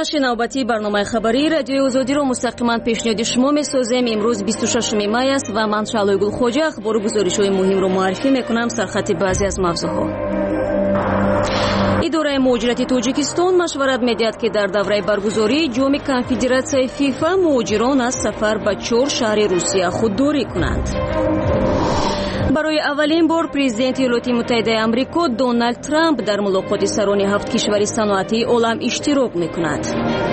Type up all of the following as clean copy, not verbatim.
بخش نوبتی برنامه خبری رادیو آزادی رو مستقیما پیشنهاد شما می‌سازیم. امروز 26 می است و من شعله گل خوجه اخبار گزارش‌های مهم رو معرفی می‌کنم. سرخط بعضی از موضوعها: اداره مهاجرت تاجیکستان مشورت می‌دهد که در دوره برگزاری جام کنفدراسیای فیفا مهاجران از سفر به 4 شهر روسیه خودداری کنند. برای اولین بار پرزیدنت ایالات متحده آمریکا دونالد ترامپ در ملاقات سران 7 کشور صنعتی عالم اشتراک می‌کند.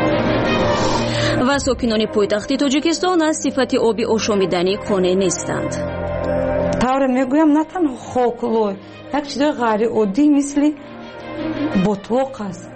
و ساکنان پایتخت تاجیکستان از صفت آب آشامیدنی قانع نیستند. طور میگویم نه تنها خاکلوی یک چیز غیر عادی مثل بطلاق است.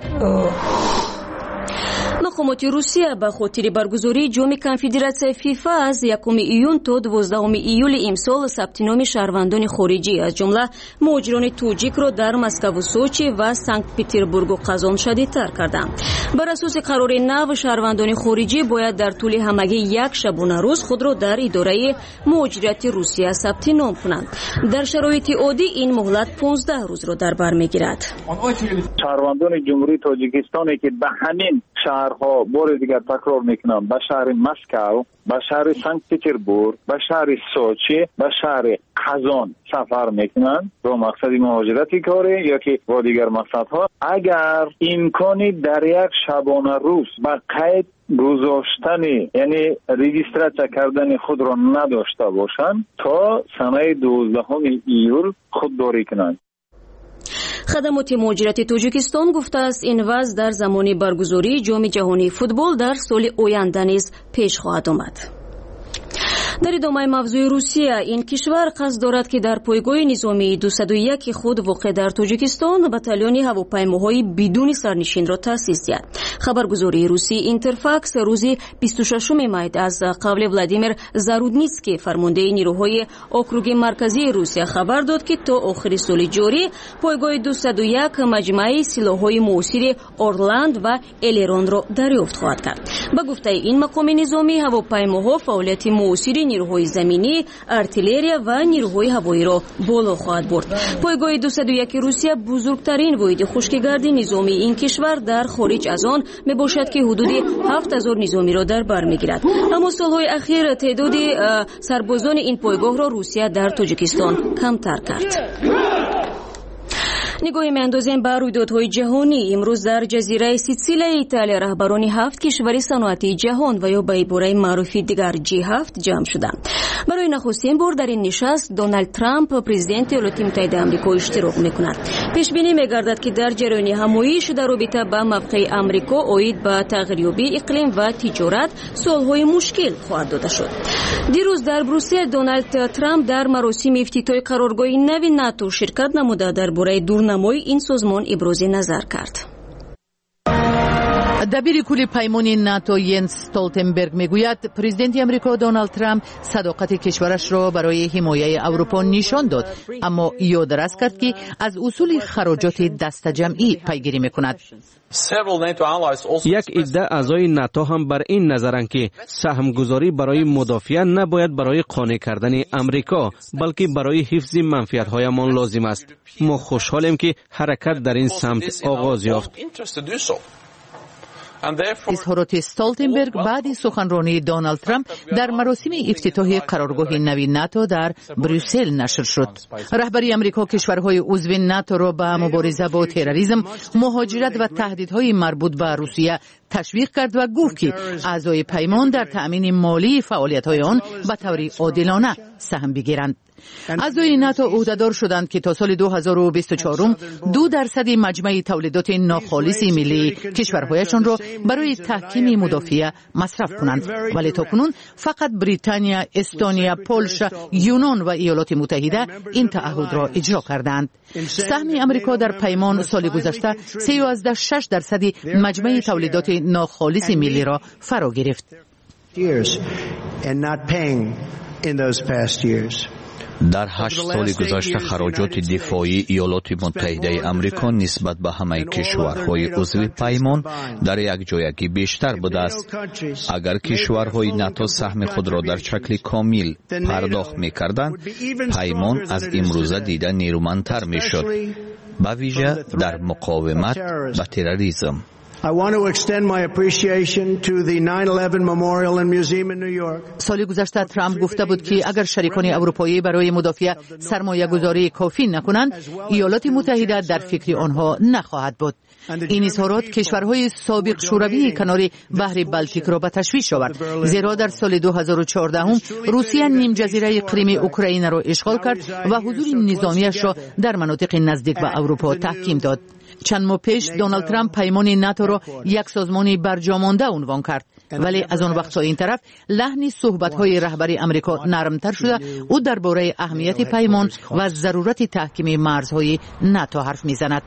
مقامات روسیه به خاطر برگزاری جام کنفدراسیای فیفا از 1 ایون تا 12 ایول امسال ثبت نام شهروندان خارجی از جمله مهاجران تاجیک را در مسکو و سوچی و سنت پترزبورگ و قزان شدیدتر کردند. بر اساس قرار نو شهروندان خارجی باید در طول همگی یک شبانه روز خود را در اداره مهاجرت روسیه ثبت نام کنند. در شرایط عادی این مهلت 15 روز را در بر میگیرد. شهروندان جمهوری تاجیکستانی که به همین شهرها بار دیگر تکرار میکنم، به شهر مسکو، به شهر سنت پترزبورگ، به شهر سوچی، به شهر قزان سفر میکنند با مقصد مهاجرتی کاری یا که با دیگر مقصدها، اگر امکانی در یک شبانه روز به قید گذاشتن یعنی رجیستراسیون کردن خود را نداشته باشند تا سنه 12 ایول خودداری کنند. خدمات مهاجرت تاجیکستان گفته است این وضع در زمان برگزاری جام جهانی فوتبال در سال آینده نیز پیش خواهد آمد. در ادامه موضوع روسیه، این کشور قصد دارد که در پایگاه نظامی 201 خود واقع در تاجیکستان بتالون هواپیماهای بدون سرنشین را تأسیس دهد. خبرگزاری روسی اینترفاکس روز 26 می از قول ولادیمیر زارودنیتسکی فرمانده نیروهای اوکروگ مرکزی روسیه خبر داد که تا آخر سال جاری پایگاه 201 مجموعه سلاح‌های موثر اورلند و الرون را دریافت خواهد کرد. به گفته این مقام نظامی، هواپیماها فعالیت موثر نیروهای زمینی، ارتلری و نیروهای هوایی را بالا خواهد برد. پایگاه 201 روسیه بزرگترین واحد خشکگرد نظامی این کشور در خارج از آن می باشد که حدود 7000 نظامی را در بر میگیرد. اما سالهای اخیر تعداد سربازان این پایگاه را روسیه در تاجیکستان کمتر کرد. نگاهی می‌اندازیم به رویدادهای جهانی. امروز در جزیره سیسیل ایتالیا رهبران 7 کشور صنعتی جهان و یا به عبارت معروف دیگر G7 جمع شدند. برای نخستین بار در این نشست دونالد ترامپ پرزیدنت ایالات متحده آمریکا اشتراک می‌کند. پیش بینی می‌گردد که در جریان همایش در رابطه با موقع آمریکا عاید به تغییریابی اقلیم و تجارت سال‌های مشکل خواهد داده شد. دیروز در بروسل دونالد ترامپ در مراسم افتتاح قرارگاه نو ناتو شرکت نموده درباره دورنمای این سازمان ابراز نظر کرد. دبیر کل پیمان ناتو ینس استولتنبرگ میگوید پرزیدنت آمریکا دونالد ترامپ صداقت کشورش را برای حمایت اروپا نشان داد، اما یادآوری کرد که از اصول خراجات دست جمعی پیگیری میکند. یک عده اعضای ناتو هم بر این نظرند که سهمگذاری برای مدافعت نباید برای قانع کردن امریکا بلکه برای حفظ منفعت‌هایمان لازم است. ما خوشحالیم که حرکت در این سمت آغاز یافت. اظهارات استولتنبرگ بعد سخنرانی دونالد ترامپ در مراسم افتتاح قرارگاه نو ناتو در بروسل نشر شد. رهبری آمریکا کشورهای عضو ناتو را به مبارزه با تروریسم، مهاجرت و تهدیدهای مربوط به روسیه تشویق کرد و گفت که اعضای پیمان در تأمین مالی فعالیت‌های آن به طور عادلانه سهم بگیرند. اعضای ناتو عهدهدار شدند که تا سال 2024 2% مجموع تولیدات ناخالص ملی کشورهایشان را برای تحکیم مدافع مصرف کنند، ولی تاکنون فقط بریتانیا، استونیا، پولش، یونان و ایالات متحده این تعهد را اجرا کردند. سهم آمریکا در پیمان سال گذشته 3.6% مجموع تولیدات ناخالص ملی را فرا گرفت. در 8 سال گذشته خراجات دفاعی ایالات متحده آمریکا نسبت به همه کشورهای عضو پیمان در یک جایگی بیشتر بوده است. اگر کشورهای ناتو سهم خود را در شکل کامل پرداخت می‌کردند، پیمان از امروزه دیده نیرومندتر می‌شد، به ویژه در مقاومت با تروریسم. I want to extend my appreciation to the 9/11 Memorial and Museum in New York. سال گذشته ترامپ گفته بود که اگر شریکان اروپایی برای مدافع سرمایه‌گذاری کافی نکنند، ایالات متحده در فکر آنها نخواهد بود. این اظهارات کشورهای سابق شوروی کنار بحر بالتیک را به تشویش آورد، زیرا در سال 2014 روسیه نیم جزیره کریم اوکراین را اشغال کرد و حضور نظامیش را در مناطق نزدیک به اروپا تحکیم داد. چند ماه پیش دونالد ترامپ پیمان ناتو را یک سازمان برجامانده عنوان کرد، ولی از آن وقت تا این طرف لحن صحبت‌های رهبری آمریکا نرمتر شده. او درباره اهمیت پیمان و ضرورت تحکیم مرزهای ناتو حرف می‌زند.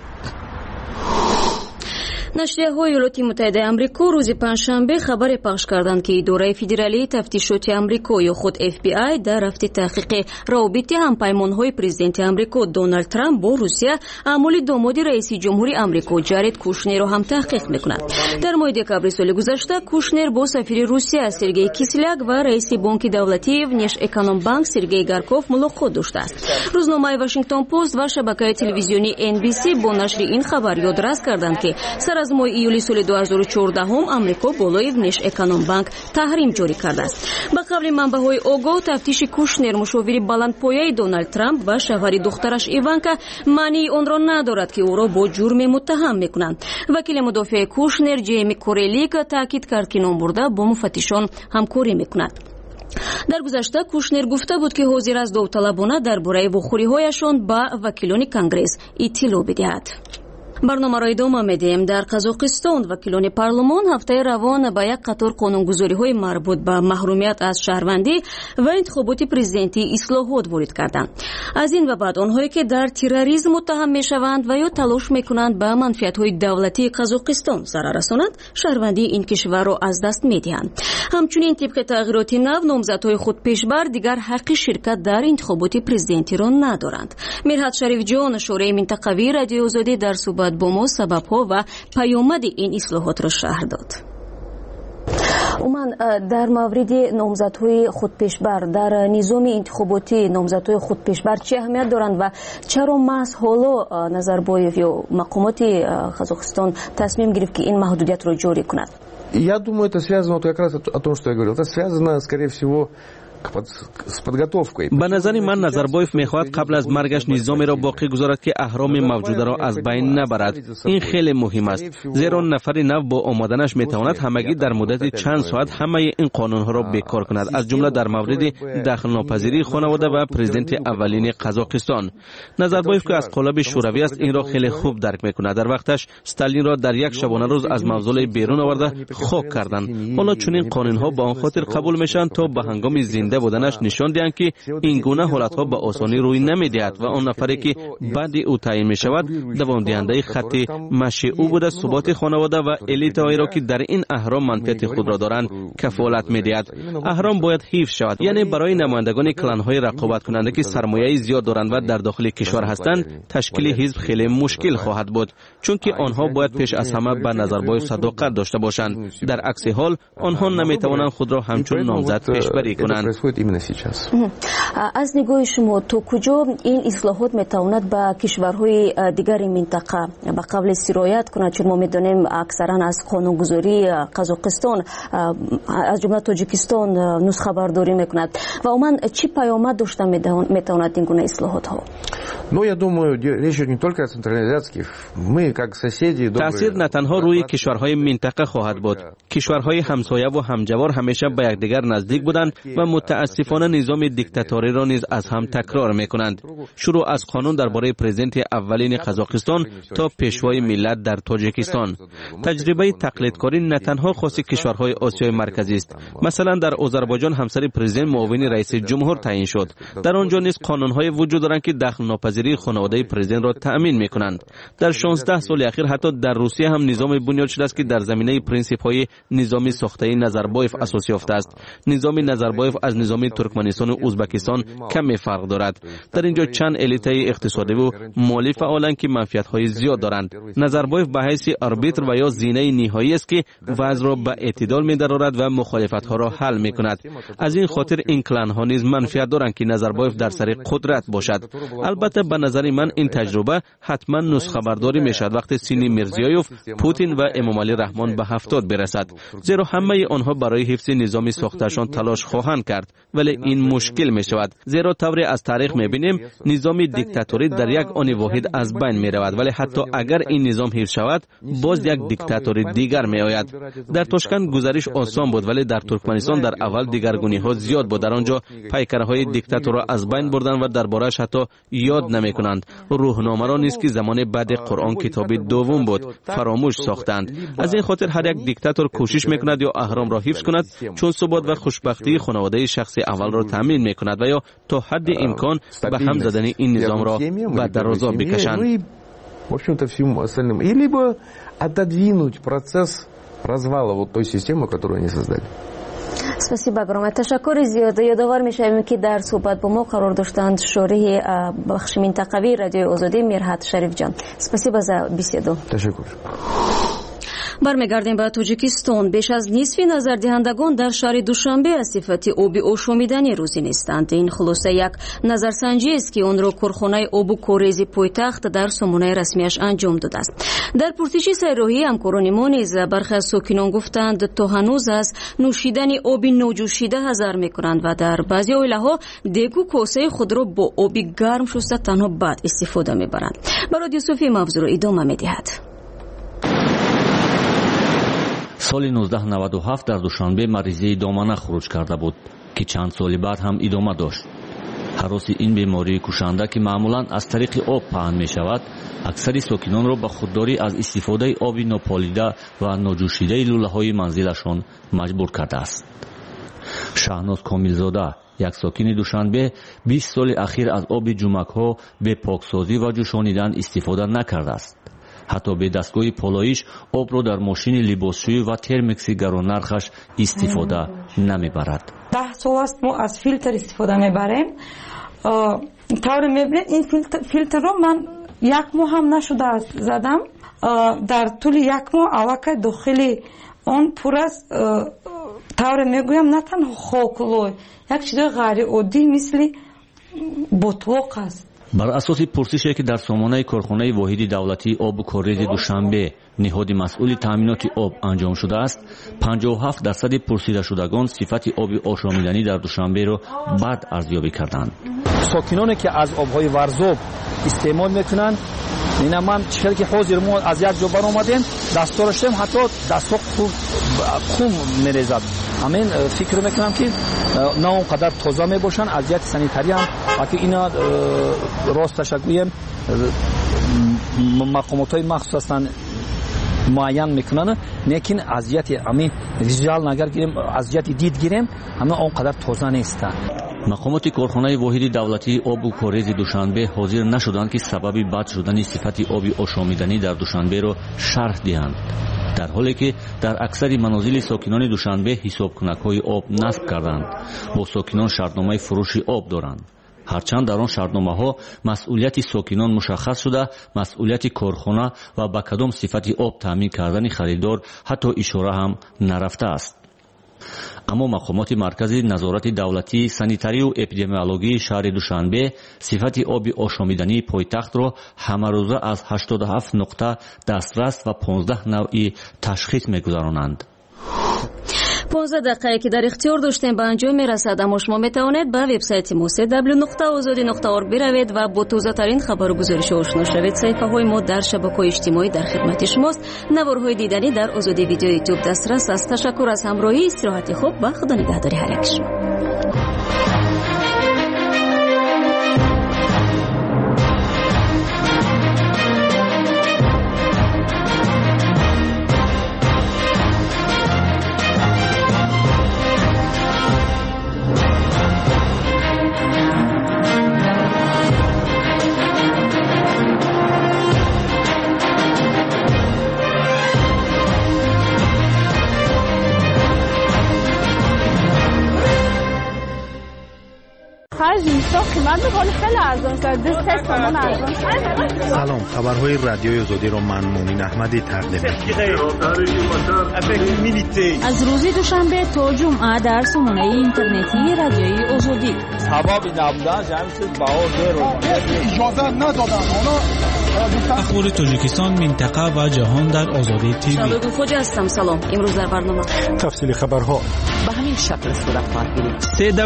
نشریه‌های ایالات متحده آمریکا روز پنجشنبه خبر پخش کردند که اداره فدرالی تفتیشات آمریکا یا خود FBI در هفته تحقیق روابط همپیمان‌های پرزیدنت آمریکا دونالد ترامپ با روسیه اعمال داماد رئیس جمهوری آمریکا جارد کوشنر را هم تحقیق می‌کند. در ماه دکامبر سال گذشته کوشنر با سفیر روسیه سرگئی کیسلیاک و رئیس بانک دولتی ونش اکونوم بانک سرگئی گارکوف ملاقات داشته است. روزنامه واشنگتن پست و شبکه تلویزیونی NBC با نشر این خبر یادداشت کردند که سر از ماه ایولی سال 2014 آمریکا بالای ونش اکونوم بانک تحریم جاری کرده است. با قول منبع‌های آگاه تفتیش کوشنر مشاور بلندپایه دونالد ترامپ و شوهر دخترش ایوانکا معنی آن را ندارد که او را با جرم متهم می‌کنند. وکیل مدافع کوشنر جیمی کوریلیک تاکید کرد که نامبرده با مفتشان همکاری می‌کند. در گذشته کوشنر گفته بود که حاضر است داوطلبانه درباره وخوری‌هایشان با وکیلان کنگرس اطلاع بدهد. برنامه را ادامه می‌دهیم. در قزاقستان وکیلان پارلمان هفته روان با یک قطار قانونگذاری‌های مربوط به محرومیت از شهروندی و انتخابات پرزیدنتی اصلاحات وارد کردند. از این و بعد آنهایی که در تروریسم متهم می‌شوند و یا تلاش می‌کنند به منفعت‌های دولتی قزاقستان ضرر رسانند، شهروندی این کشور را از دست می‌دهند. همچنین طبق تغییرات نو نامزدهای خود پیشبر دیگر حق شرکت در انتخابات پرزیدنتی را ندارند. میرحت شریف جان شورای منطقوی رادیو آزادی در صحبت با ما سبب‌ها و پیامد این اصلاحات را شرح داد. من در مورد نامزدهای خودپیشبر در نظام انتخاباتی نامزدهای خودپیشبر چه اهمیت دارند و چرا محض حالا Назарбаев یا مقامات قزاقستان تصمیم گرفت که این محدودیت را جاری کند؟ Я думаю, это связано вот как раз о том, что я говорил. Это связано, скорее всего, به نظر من نظربایف میخواهد قبل از مرگش نظامی را باقی گذارد که اهرام موجوده را از بین نبرد. این خیلی مهم است، زیرا نفر نو با آمدنش میتواند همگی در مدت چند ساعت همه این قانونها را بیکار کند، از جمله در مورد دخل ناپذیری خانواده و پرزیدنت اولین قزاقستان. نظربایف که از قالب شوروی است این را خیلی خوب درک میکند. در وقتش استالین را در یک شبانه روز از موزل بیرون آورده خاک کردند. حالا چنین قانونها با آن خاطر قبول میشن تا به هنگام زنده بودنش نشان دهند که این گونه حالتها به آسانی روی نمیدهد و آن نفری که بعد او تعیین می شود دوام دهنده خط مشی او بوده ثبات خانواده و الیت هایی را که در این اهرام منفعت خود را دارند کفالت میدهد. اهرام باید حفظ شود، یعنی برای نمایندگان کلان های رقابت کننده که سرمایه زیاد دارند و در داخل کشور هستند تشکیل حزب خیلی مشکل خواهد بود، چون که آنها باید پیش از همه به نظربایف صداقت داشته باشند. در عکس حال آنها نمیتوانند خود را همچون نامزد پیشبری کنند. از نگاه شما تو کجا این اصلاحات میتواند به کشورهای دیگر منطقه به قبل سرایت کند؟ چون ما میدانیم اکثرا از قانونگذاری قزاقستان از جمله تاجیکستان نسخه برداری میکند و عموما چی پیامد داشته میتواند این گونه اصلاحات ها؟ Ну, я думаю, речь идет не только о централизации. Мы, как соседи, تأثیر نه تنها روی کشورهای منطقه خواهد بود. کشورهای همسایه و همجوار همیشه به یکدیگر نزدیک بودند و متاسفانه نظام دیکتاتوری را نیز از هم تکرار میکنند. شروع از قانون درباره پرزیدنت اولین قزاقستان تا پیشوای ملت در تاجیکستان. تجربه تقلیدکاری نه تنها خاص کشورهای آسیای مرکزی است. مثلا در آذربایجان همسر پرزیدنت معاون رئیس جمهور تعیین شد. در آنجا نیز قانونهای وجود دارند که دخل ناپذیری خانواده پرزیدنت را تأمین میکنند. در 16 سال اخیر حتی در روسیه هم نظام بنیاد شده است که در زمینه پرینسیپ های نظامی ساخته نظربایف اساس یافته است. نظام نظربایف از از نظام ترکمنستان و ازبکستان کمی فرق دارد. در اینجا چند الیت اقتصادی و مالی فعالند که منفعت‌های زیاد دارند. نظربایف به حیث آربیتر و یا زینه نهایی است که وضع را به اعتدال می‌دارد و مخالفت‌ها را حل می‌کند. از این خاطر این کلان‌ها نیز منفعت دارند که نظربایف در سر قدرت باشد. البته به نظر من این تجربه حتما نسخه برداری میشد وقتی سینی میرزیایوف، پوتین و امام علی رحمان به 70 برسد، زیرا همه آنها برای حفظ نظام ساختشان تلاش خواهند کرد، ولی این مشکل می شود، زیرا طوری از تاریخ می بینیم نظام دیکتاتوری در یک آن واحد از بین می رود، ولی حتی اگر این نظام حفظ شود باز یک دیکتاتوری دیگر می آید. در تاشکند گزارش آسان بود، ولی در ترکمنستان در اول دیگرگونی ها زیاد بود. در آنجا پیکرهای دیکتاتور را از بین بردند و دربارش حتی یاد نمی کنند. روحنامه را نیز که زمان بعد قرآن کتاب دوم بود فراموش ساختند. از این خاطر هر یک دیکتاتور کوشش میکند یا اهرام را حفظ کند، چون ثبات و خوشبختی خانواده شخص اول را تامین میکند و یا تا حد امکان به هم زدن این نظام را به درازا بکشند. В общем-то, всем остальным. И либо отодвинуть процесс развала вот той системы, которую они создали. спасибо огромное. تشکر زیاد. یادآور میشویم که در صحبت با ما قرار داشتند شورای بخش منطقوی رادیو آزادی میرهات شریف جان. спасибо за беседу. تشکر. برمیگردیم به تاجیکستان. بیش از نصف نظردهندگان در شهر دوشنبه از صفت آب آشامیدنی روزی نیستند. این خلاصه یک نظرسنجی است که آن را کارخانه آب و کاریزی پایتخت در سامانه رسمیش انجام داده است. در پرسش سیراهی همکاران ما نیز برخی از ساکنان گفتند تا هنوز از نوشیدن آب نوجوشیده حذر میکنند و در بعضی عائله‌ها دیگ و کاسه خود را با آب گرم شسته تنها بعد استفاده میبرند. برای یوسفی موضوع را ادامه میدهد. соли 1997 дар душанбе маризии домана хуруҷ карда буд ки чанд соли баъд ҳам идома дошт. ҳароси ин бемории кушанда ки маъмулан аз тариқи об паҳн мешавад, аксари сокинонро ба худдорӣ аз истифодаи оби нополида ва ноҷӯшидаи лӯлаҳои манзилашон маҷбур кардааст. шаҳноз комилзода, як сокини душанбе, 20 соли ахир аз оби ҷумакҳо бе поксозӣ ва ҷӯшонидан истифода накардааст. ҳатто бе дастгоҳи полоиш обро дар мошини либосшӯӣ ва термикси гаронархаш истифода намебарад. 10 сол аст мо аз филтр истифода мебарем. тавре мебинед ин филтрро ман як моҳ ҳам нашудааст задам. дар тӯли як моҳ аллакай дохили он пур аст, тавре мегӯям, на танҳо хокулой, як чизои ғайриоддӣ мисли ботлоқ аст. бар асоси пурсише ки дар сомонаи корхонаи воҳиди давлатии обу коррези душанбе ниҳоди масъули таъминоти об анҷом шудааст, 57% пурсидашудагон сифати оби ошомиданӣ дар душанберо бад арзёбӣ карданд. сокиноне ки аз обҳои варзоб истеъмол мекунанд, ина ман чиқаре ки ҳозир мо аз як ҷо баромадем, дастҳоро шудем, ҳатто дастҳо хун мерезад. ҳамин фикр мекунам ки на он қадар тоза мебошанд. азияти санитариам аки ина росташа гӯем мақомотҳои махсус ҳастанд муайян мекунанд, лекин азияти ҳамин визуал нагар гирем, азияти дид гирем, ҳамин он қадар тоза нестанд. мақомоти корхонаи воҳиди давлатии обу коррези душанбе ҳозир нашуданд ки сабаби бад шудани сифати оби ошомиданӣ дар душанберо шарҳ диҳанд, дар ҳоле ки дар аксари манозили сокинони душанбе ҳисобкунакҳои об насб карданд. бо сокинон шартномаи фурӯши об доранд. ҳарчанд дар он шартномаҳо масъулияти сокинон мушаххас шуда, масъулияти корхона ва ба кадом сифати об таъмин кардани харидор ҳатто ишора ҳам нарафтааст. аммо мақомоти маркази назорати давлатии санитарию эпидемиологии шаҳри душанбе сифати оби ошомидании пойтахтро ҳамарӯза аз 87 нуқта дастрас ва 15 навъи ташхис мегузаронанд. 15 دقیقه که در اختیار داشتیم به انجام میرسد، اما شما میتوانید به وبسایت ما www.azadi.org بروید و با تازه ترین خبر و گزارش آشنا شوید. صفحه های ما در شبکه‌های اجتماعی در خدمت شماست. نوارهای دیدنی در آزادی ویدیو یوتیوب دسترس است. تشکر از همراهی. استراحت خوب و خدا نگهداری هر یک شما. قیمت بکنه خیلی ارزان کرده 3 تومن ارزان. سلام، خبرهای رادیوی آزادی رو من مومین احمدی تقدیم می‌کنم. از روز دوشنبه تا جمعه در سامانه اینترنتی رادیوی آزادی. سبب نبودن جمعیت بها اجازه ندادن. اخبار تاجیکستان، منطقه و جهان در آزادی تیوی. شبگو خوجه هستم. سلام. امروز در برنامه تفصیل خبرها به همین شکل صورت خواهد گرفت.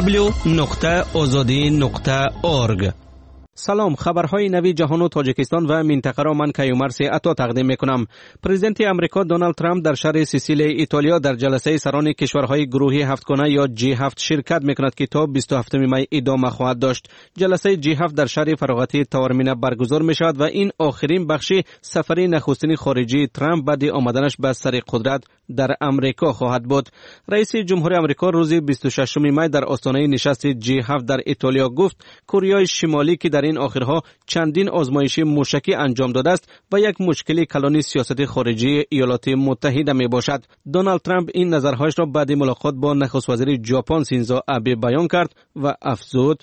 www.azadi.org. سلام، خبرهای نوی جهان و تاجیکستان و منطقه را من کیومرث عطا تقدیم میکنم. پرزیدنت امریکا دونالد ترامپ در شهر سیسیلی ایتالیا در جلسه سران کشورهای گروهی هفتگانه یا G7 شرکت میکند که تا 27 می ادامه خواهد داشت. جلسه G7 در شهر فراغتی تاورمینا برگزار می شود و این آخرین بخش سفری نخستین خارجی ترامپ بعد آمدنش به سر قدرت در امریکا خواهد بود. رئیس جمهور امریکا روز 26 می در آستانه نشست G7 در ایتالیا گفت کره شمالی که در این آخرها چندین آزمایش موشکی انجام داده است و یک مشکل کلان سیاست خارجی ایالات متحده می باشد. دونالد ترامپ این نظرهایش را بعد ملاقات با نخست وزیر ژاپن شینزو آبه بیان کرد و افزود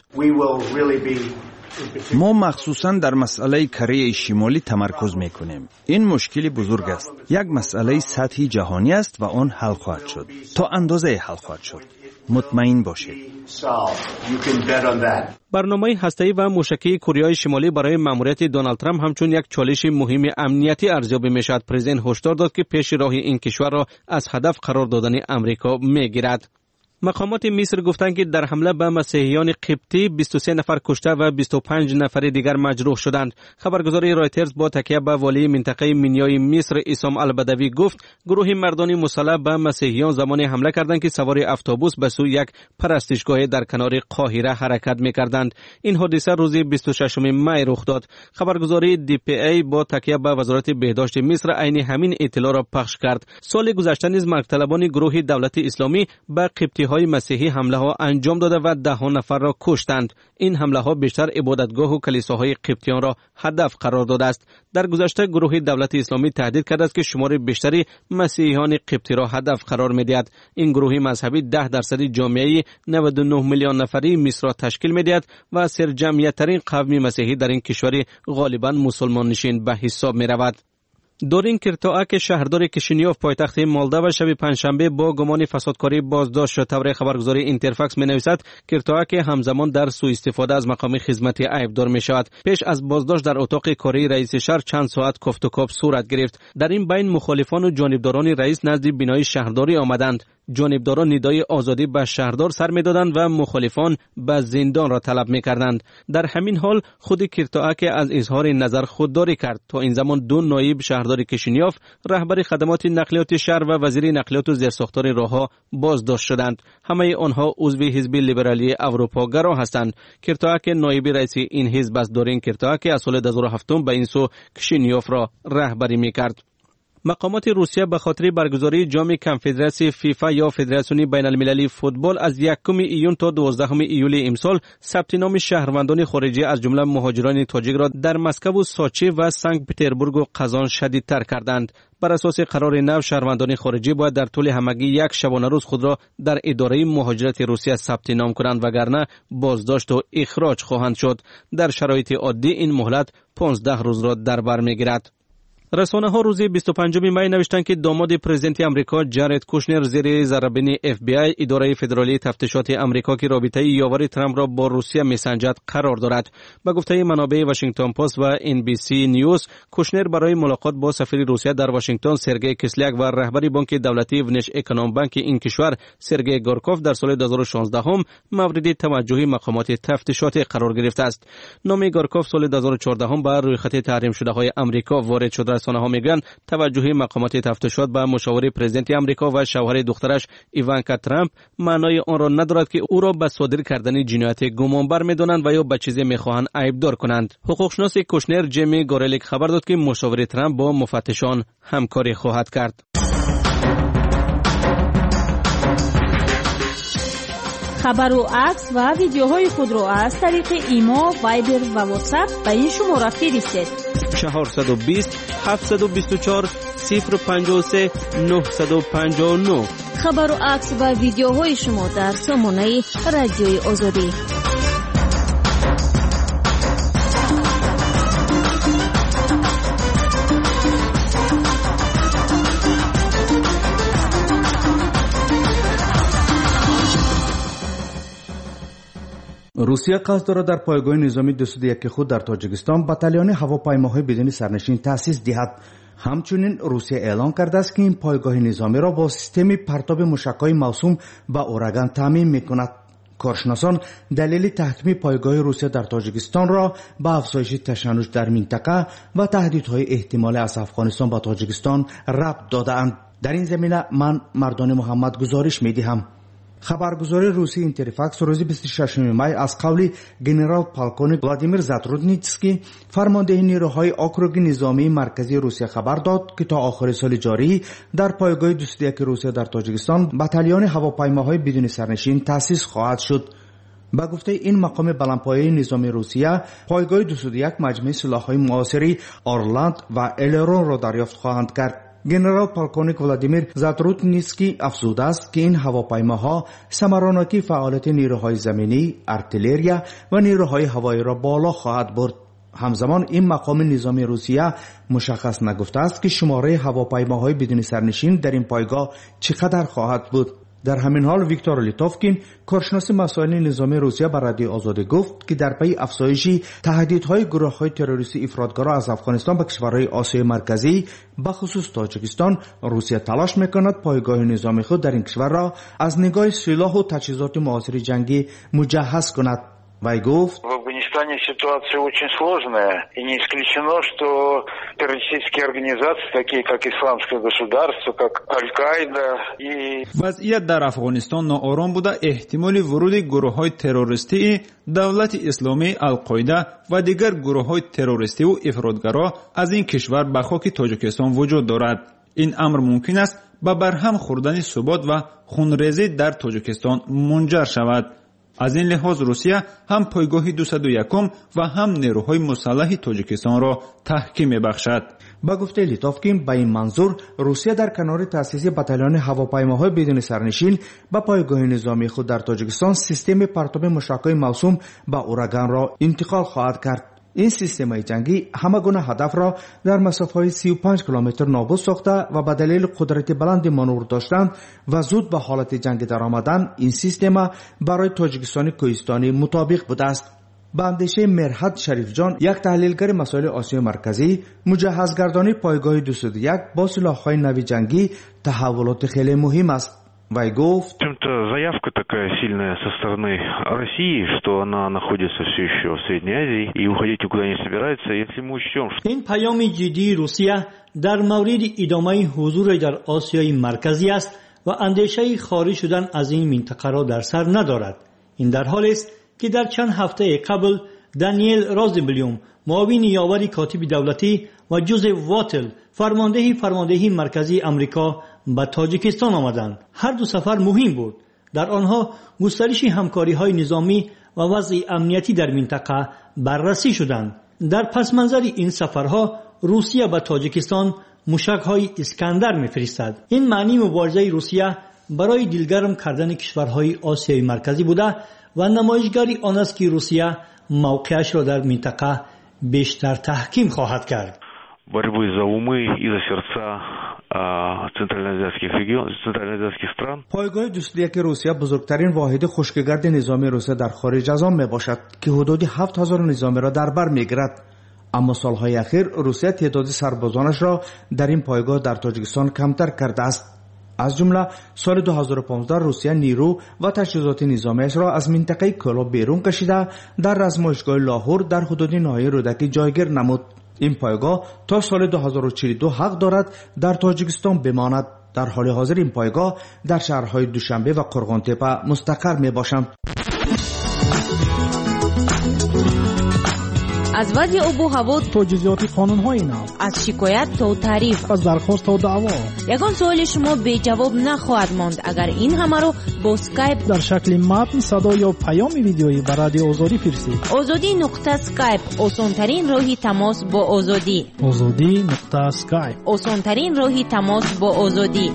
ما مخصوصاً در مسئله کره شمالی تمرکز میکنیم. این مشکلی بزرگ است. یک مسئله سطحی جهانی است و آن حل خواهد شد. تا اندازه حل خواهد شد. مطمئن باشید. برنامه هسته‌ای و موشکی کره شمالی برای مأموریت دونالد ترامپ همچون یک چالش مهم امنیتی ارزیابی می‌شود. پرزیدنت هشدار داد که پیش راه این کشور را از هدف قرار دادن امریکا می‌گیرد. مقامات مصر گفتند که در حمله به مسیحیان قبطی 23 نفر کشته و 25 نفر دیگر مجروح شدند. خبرگزاری رایترز با تکیه به والی منطقه منیای مصر اسام البدوی گفت گروه مردان مسلح به مسیحیان زمانی حمله کردند که سوار اتوبوس به سوی یک پرستشگاه در کنار قاهره حرکت می‌کردند. این حادثه روز 26 می رخ داد. خبرگزاری DPA با تکیه به وزارت بهداشت مصر عین همین اطلاع را پخش کرد. سال گذشته نیز مرگطلبان گروه دولت اسلامی به قبطی های مسیحی حمله ها انجام داده و 10 نفر را کشتند. این حمله ها بیشتر عبادتگاه و کلیساهای قبطیان را هدف قرار داده است. در گذشته گروه دولت اسلامی تهدید کرده است که شمار بیشتری مسیحیان قبطی را هدف قرار می‌دهد. این گروه مذهبی 10% جامعه 99 میلیون نفری مصر را تشکیل می‌دهد و سرجمعیت‌ترین قوم مسیحی در این کشور غالباً مسلمان نشین به حساب می‌رود. دورین کرتاک شهردار کشینیوف پایتخت مولداوا شب پنجشنبه با گمان فسادکاری بازداشت شد. طور خبرگزاری اینترفاکس می‌نویسد کرتاک همزمان در سوء استفاده از مقام خدمتی عیبدار می‌شود. پیش از بازداشت در اتاق کاری رئیس شهر چند ساعت گفت و گپ صورت گرفت. در این بین مخالفان و جانبداران رئیس نزد بینای شهرداری آمدند. جانبداران ندای آزادی به شهردار سر می‌دادند و مخالفان به زندان را طلب می‌کردند. در همین حال خود کرتاک از اظهار نظر خودداری کرد. تا این زمان 2 نایب شهردار کشینیوف، رهبر خدمات نقلیات شهر و وزیر نقلیات و زیرساختار راه‌ها بازداشت شدند. همه آنها عضو حزب لیبرالی اروپاگرا هستند. کرتاک نایب رئیس این حزب است. دورین کرتاک از سال 2007 به این سو کشینیوف را رهبری می‌کرد. مقامات روسیه به خاطر برگزاری جام کنفدراسیون فیفا یا فدراسیون بین المللی فوتبال از 1 ایون تا 12 ایول امسال ثبت نام شهروندان خارجی از جمله مهاجران تاجیک را در مسکو و سوچی و سنت پترزبورگ و قزان شدیدتر کردند. بر اساس قرار نو شهروندان خارجی باید در طول همگی یک شبانه روز خود را در اداره مهاجرت روسیه ثبت نام کنند وگرنه بازداشت و اخراج خواهند شد. در شرایط عادی این مهلت 15 روز را در بر می‌گیرد. رسانه ها روز 25 می نوشتند که داماد پرزیدنت امریکا جارد کوشنر زیر ضربین FBI اداره فدرالی تفتیشات امریکا که رابطه یاور ترامپ را با روسیه میسنجد قرار دارد. به گفته منابع واشنگتن پست و NBC نیوز، کوشنر برای ملاقات با سفیر روسیه در واشنگتن سرگئی کسلیاک و رهبر بانک دولتی ونش اکونوم بانک این کشور سرگئی گورکوف در سال 2016 مورد توجه مقامات تفتیشات قرار گرفته است. نام گورکوف سال 2014 بر روی خط تحریم شده های امریکا وارد شد. رسانه ها میگن توجه مقامات تفتیشات به مشاور پرزیدنت امریکا و شوهر دخترش ایوانکا ترامپ معنای آن را ندارد که او را به صادر کردن جنایت گمانبر میدانند و یا به چیزی میخواهند عیبدار کنند. حقوقشناس کوشنر جیمی گورلیک خبر داد که مشاور ترامپ با مفتشان همکاری خواهد کرد. خبر و عکس و ویدیوهای خود را از طریق ایما، وایبر و واتساپ به این شماره فرستید. 420 724 053 959. خبر و عکس و ویدیوهای شما در سامانه رادیوی آزادی. روسیه قصد دارد در پایگاه نظامی 201 خود در تاجیکستان بتالین هواپیماهای بدون سرنشین تأسیس دهد. همچنین روسیه اعلام کرده است که این پایگاه نظامی را با سیستم پرتاب موشک‌های موسوم به اورگان تامین می‌کند. کارشناسان دلیل تحکیم پایگاه روسیه در تاجیکستان را به افزایش تشنج در منطقه و تهدیدهای احتمالی از افغانستان به تاجیکستان ربط داده‌اند. در این زمینه من مردان محمد گزارش می‌دهم. خبرگزاری روسی اینترفاکس روز 26 می از قول گنرال پالکونیک ولادیمیر زاترودنیتسکی فرمانده نیروهای آکروگ نظامی مرکزی روسیه خبر داد که تا آخر سال جاری در پایگاه 201 روسیه در تاجیکستان بتالین هواپیماهای بدون سرنشین تأسیس خواهد شد. با گفته این مقام بلندپایه نظامی روسیه، پایگاه 201 مجموعه سلاح‌های معاصری آرلند و الرون را دریافت خواهند کرد. گنرال پالکونیک ولادیمیر زاترودنیتسکی افزوده است که این هواپیماها ثمراناکی فعالیت نیروهای زمینی، ارتلریا و نیروهای هوایی را بالا خواهد برد. همزمان این مقام نظامی روسیه مشخص نگفته است که شماره هواپیماهای بدون سرنشین در این پایگاه چقدر خواهد بود. در همین حال ویکتور لیتوفکین کارشناس مسائل نظامی روسیه به رادیو آزادی گفت که در پی افزایش تهدیدهای گروه‌های تروریستی افراطگرا از افغانستان به کشورهای آسیای مرکزی به خصوص تاجیکستان، روسیه تلاش می‌کند پایگاه نظامی خود در این کشور را از نگاه سلاح و تجهیزات معاصر جنگی مجهز کند. وی گفت в Афганистане ситуация очень сложная, и не исключено, что террористические организации, такие как Исламское государство, как Аль-Каида и... وضعیت در افغانستان ناآرام بوده. احتمال ورود گروه‌های تروریستی دولت اسلامی، القاعده و دیگر گروه‌های تروریستی و افراطگرا از این کشور به خاک تاجیکستان وجود دارد. این امر ممکن است به برهم خوردن ثبات و خونریزی در تاجیکستان منجر شود. از این لحاظ روسیه هم پایگاه 201 و هم نیروهای مسلح تاجیکستان را تحکیم می‌بخشد. با گفته لیتوفکین به این منظور روسیه در کنار تأسیس بتالین هواپیماهای بدون سرنشین به پایگاه نظامی خود در تاجیکستان سیستم پرتاب موشک‌های موسوم به اورگان را انتقال خواهد کرد. این سیستم جنگی همه گونه هدف را در مسافه‌های 35 کیلومتر نابود ساخته و به دلیل قدرت بلند مانور داشتن و زود به حالت جنگ درآمدن این سیستم برای تاجیکستان کوهستانی مطابق بوده است. به اندیشه مرحد شریف جان، یک تحلیلگر مسائل آسیا مرکزی، مجهزگردانی پایگاه 201 با سلاح‌های نوی جنگی تحولات خیلی مهم است. وی گفت заявка такая сильная со стороны России, что она находится все еще в Средней Азии и уходить никуда не собирается, если мы учтем, что... این پیام جدی روسیه در مورد ادامه حضور در آسیای مرکزی است و اندیشه خارج شدن از این منطقه را در سر ندارد. این در حالی است که در چند هفته قبل دانیل رازنبلوم، معاون یاور کاتب دولتی و جوزف واتل، فرمانده مرکزی امریکا به تاجیکستان آمدند. هر دو سفر مهم بود. در آنها گسترش همکاری‌های نظامی و وضع امنیتی در منطقه بررسی شدند. در پس منظر این سفرها روسیه به تاجیکستان موشک‌های اسکندر می‌فرستد. این معنی مبارزه روسیه برای دلگرم کردن کشورهای آسیای مرکزی بوده و نمایشگری آن است که روسیه موقعش را در منطقه بیشتر تحکیم خواهد کرد. борьбы за умы и за сердца центральноазиатских стран. پایگاه 201 روسیه بزرگترین واحد خشکگرد نظامی روسیه در خارج از آن میباشد که حدود 7000 نظامی را در بر میگیرد. اما سالهای اخیر روسیه تعداد سربازانش را در این پایگاه در تاجیکستان کمتر کرده است. از جمله سال 2015 روسیه نیرو و تجهیزات نظامیش را از منطقه کولا بیرون کشیده در رزمایشگاه لاهور در حدود ناحیه رودکی جایگیر نمود. این پایگاه تا سال 2042 حق دارد در تاجیکستان بماند. در حال حاضر این پایگاه در شهرهای دوشنبه و قرغانتپه مستقر می باشند. از وضع آب و هوا تا جزئیات قانون‌های نو، از شکایت تا تعریف، از درخواست تا دعوا، یگان سوال شما بی جواب نخواهد ماند اگر این همه رو با اسکایپ در شکل متن، صدا یا پیام ویدیویی به رادیو آزادی فرستید. آزادی.اسکایپ آسان‌ترین راهی تماس با آزادی. آزادی.اسکایپ آسان‌ترین راهی تماس با آزادی.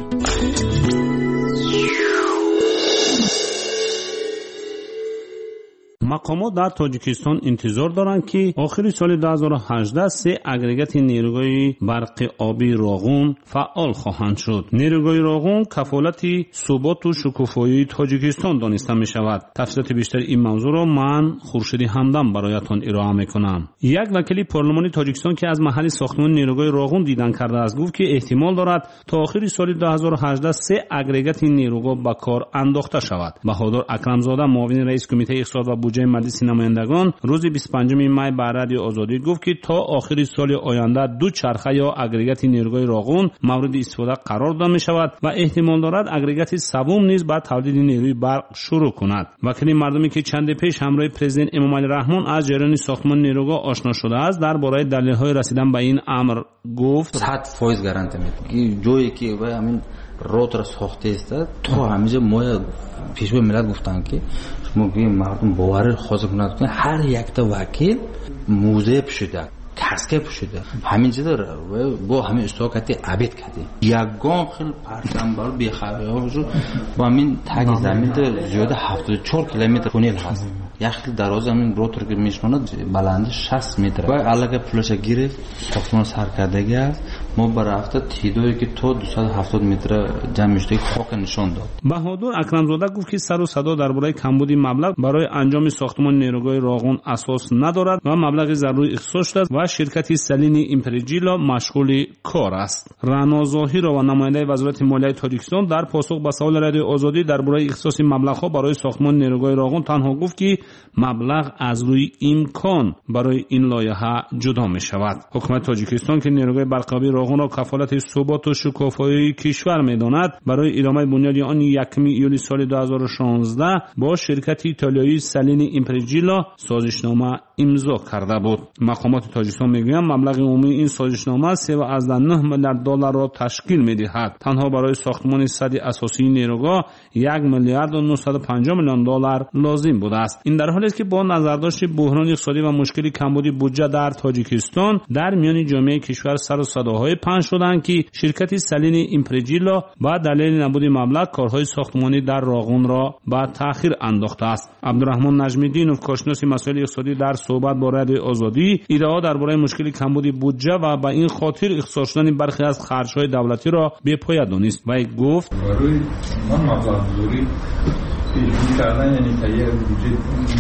مقامات در تاجیکستان انتظار دارند که آخر سال 2018 3 اگریگات نیروگاه برق آبی راغون فعال خواهند شد. نیروگاه راغون کفالت ثبات و شکوفایی تاجیکستان دانسته می شود. تفصیلات بیشتر این موضوع را من خورشید همدم برایتان ارائه می کنم. یک وکیل پارلمانی تاجیکستان که از محل ساختمان نیروگاه راغون دیدن کرده است گفت که احتمال دارد تا آخر سال 2018 3 اگریگات نیروگاه به کار انداخته شود. بهادر اکرمزاده معاون رئیس کمیته اقتصاد و بودجه مجلس نمایندگان روز 25 می به رادیو آزادی گفت که تا آخر سال آینده 2 چرخه یا اگریگات نیروگاه راغون مورد استفاده قرار داده می شود و احتمال دارد اگریگات سوم نیز با تولید نیروی برق شروع کند. وکیل مردمی که چند پیش همراه پرزیدنت امام علی رحمان از جریان ساختمان نیروگاه آشنا شده است درباره دلایل رسیدن به این امر گفت 100% گارانتی میدیم جایی که همین رود را ساخته است تا همیشه ما پیش به ملت گفتن که شما مردم باور خاص کنند که هر یک تا وکیل موضع شده کسب شده همین چیزا با همین استاکتی عبید کردیم یگان خیلی پرچمبر بیخبر شو با همین تگ زمین زیاده 74 کیلومتر تونل هست یک خیلی دراز همین رود رو که میشماند بلنده 60 متر و علاقه پولش گیره ساختمان سرکردگی است ما برای هفته تیدوی که تا 270 متر جمع شده خاک نشان داد. بهادر اکرمزاده گفت که سر و صدا درباره کمبود مبلغ برای انجام ساختمان نیروگاه راغون اساس ندارد و مبلغ ضروری اختصاص شده و شرکت سلین ایمپریجیلا مشغول کار است. رانا ظاهرا و نماینده وزارت مالیه تاجیکستان در پاسخ به سوال رادیو آزادی درباره اختصاص مبلغ‌ها برای ساختمان نیروگاه راغون تنها گفت که مبلغ از روی امکان برای این لایحه جدا می شود. حکومت تاجیکستان که نیروگاه برق آبی راغون را کفالت ثبات و شکوفایی کشور می داند برای ادامه بنیاد آن 1 ایولی سال 2016 با شرکت ایتالیایی سلین ایمپریجیلا سازشنامه امضا کرده بود. مقامات تاجیکستان میگویند مبلغ عمومی این سازشنامه 3.9 میلیارد دلار را تشکیل میدهد. تنها برای ساختمان سد اساسی نیروگاه 1 میلیارد و 950 میلیون دلار لازم بوده است. این در حالی است که با نظرداشت بحران اقتصادی و مشکل کمبود بودجه در تاجیکستان در میان جامعه کشور سر و صداهای پنج شدند که شرکت سلین ایمپریجیلا با دلیل نبود مبلغ کارهای ساختمانی در راغون را به تأخیر انداخته است. عبدالرحمن نجمی‌دینوف کارشناس مسائل اقتصادی در صحبت با رادیو آزادی ایده‌ها درباره مشکل کمبود بودجه و به این خاطر اختصاص شدن برخی از خرج‌های دولتی را بی‌پایه دانست و گفت برای من مبلغ گذاری پیش‌بینی کردن یعنی تهیه بودجه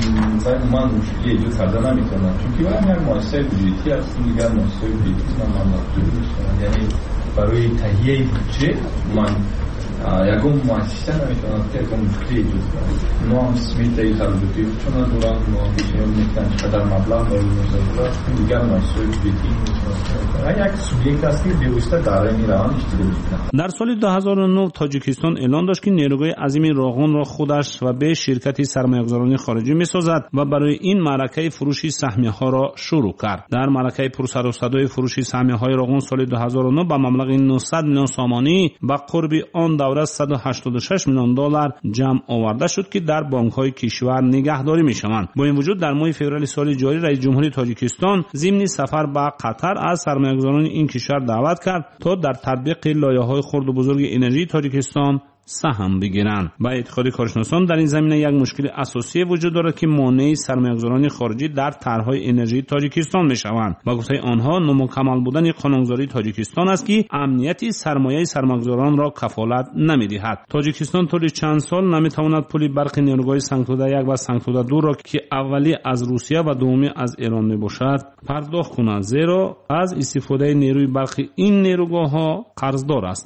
من مشکلی ایجاد کردن نمی‌تونم چون که من مؤسسه بودجه‌ای هستم دیگر مؤسسه بودجه‌ای من مبلغ گذاری می‌کنم یعنی برای تهیه بودجه من یکم مؤسسه نمی‌تونم که یکم مشکلی ایجاد کنم ما هم سمیت خرجاتی چون دوران ما می‌تونیم چقدر مبلغ برای مذاکره دیگر مؤسسه بودجه‌ای می‌تونم یک سوبیکت است که بیوسته در این روند اشتغال می‌کنه. در سال 2009 تاجیکستان اعلان داشت که نیروگاه عظیم راغون را خودش و به شرکت سرمایه‌گذاران خارجی می‌سازد و برای این معرکه فروش سهمیه‌ها را شروع کرد. در معرکه پرسر و صدای فروش سهمیه‌های راغون سال 2009 با مبلغ 900 میلیون سامانی با قرب آن دوره 186 میلیون دلار جمع آورده شد که در بانک‌های کشور نگهداری می‌شوند. با این وجود در ماه فوریه سال جاری رئیس جمهوری تاجیکستان ضمن سفر به قطر از سرمایه‌گذاران این کشور دعوت کرد تا در تطبیق لایحه‌های خرد و بزرگ انرژی تاجیکستان سهم بگیرند. با اعتقاد کارشناسان در این زمینه یک مشکل اساسی وجود دارد که مانع سرمایه‌گذاران خارجی در طرح‌های انرژی تاجیکستان می‌شوند. با گفته آنها نامکمل بودن قانونگذاری تاجیکستان است که امنیت سرمایه سرمایه‌گذاران را کفالت نمی‌دهد. تاجیکستان طول چند سال نمی‌تواند پول برق نیروگاه سنگتوده 1 و سنگتوده 2 را که اولی از روسیه و دومی از ایران میباشد پرداخت کند، زیرا از استفاده نیروی برق این نیروگاه‌ها قرضدار است.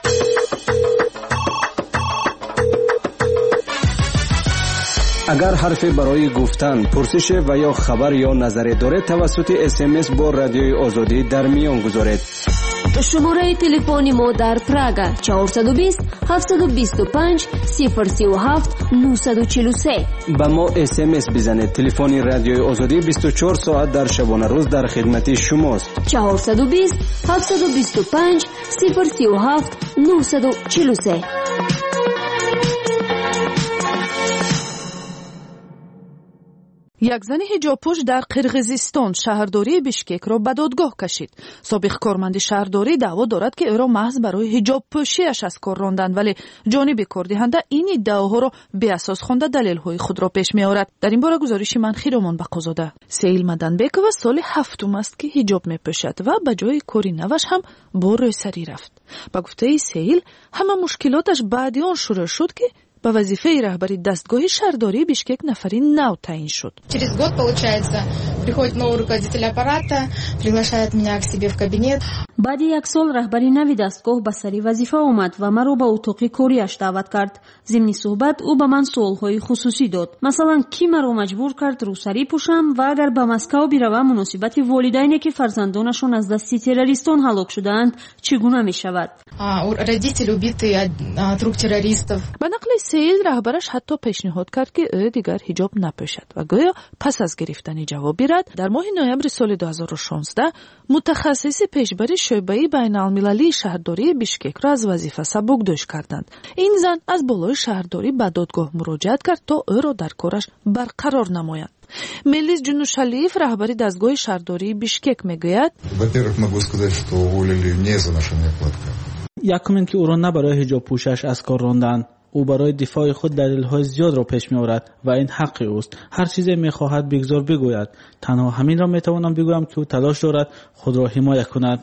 اگر حرفی برای گفتن، پرسش و یا خبر یا نظری دارید توسط SMS با رادیوی آزادی در میان گذارید. شماره تلفنی ما در پراگ 420 725 037 943. با ما SMS بزنید. تلفن رادیوی آزادی 24 ساعت در شبانه روز در خدمت شماست. 420 725 037 943. یک زن حجابپوش در قرقیزستان شهرداری بیشکک را به دادگاه کشید. سابق کارمند شهرداری دعوا دارد که او را محض برای حجابپوشیش از کار راندند، ولی جانب کاردهنده این ادعاها را بی اساس خوانده دلیل‌های خود را پیش می‌آورد. در این باره گزارش من خیرامان بقازاده. سیل مدنبکова سال هفتم است که حجاب می‌پوشد و به جای کاری نوش هم با روسری رفت. با گفته سیل همه مشکلاتش بعد آن شروع شد که به وظیفه رهبری دستگاه شهرداری بیشکک نفرین نو تعیین شد. Через год, получается, приходит новый руководитель аппарата, приглашает меня к себе в кабинет. بعد یک سال رهبری نوی دستگاه به سری وظیفه آمد و مرا به اتاق کاریش دعوت کرد. ضمن صحبت او به من سوالهای خصوصی داد. مثلا کی مرا مجبور کرد روسری پوشم و اگر به مسکو بروم مناسبت والدینی که فرزندانشان از دست تروریستان هلاک شدند چگونه می شود؟ Родители убиты от рук террористов. به نقل سیل رهبرش حتی پیشنهاد کرد که او دیگر حجاب نپوشد و گویا پس از گرفتن جوابی رد در ماه نوامبر سال 2016 متخصص پیشبری شعبه بین‌المللی شهرداری بیشکک را از وظیفه سبکدوش کردند. این زن از بالای شهرداری به دادگاه مراجعت کرد تا او را در کارش برقرار نماید. ملیس جنوشالیف رهبری دستگاه شهرداری بیشکک میگوید: یکم که او را نه برای حجاب پوشش از کار راندند، او برای دفاع خود دلیل‌های زیاد را پیش می‌آورد و این حق اوست. هر چیزی می‌خواهد بگذار بگوید. تنها همین را می‌توانم بگویم که او تلاش دارد خود را حمایت کند.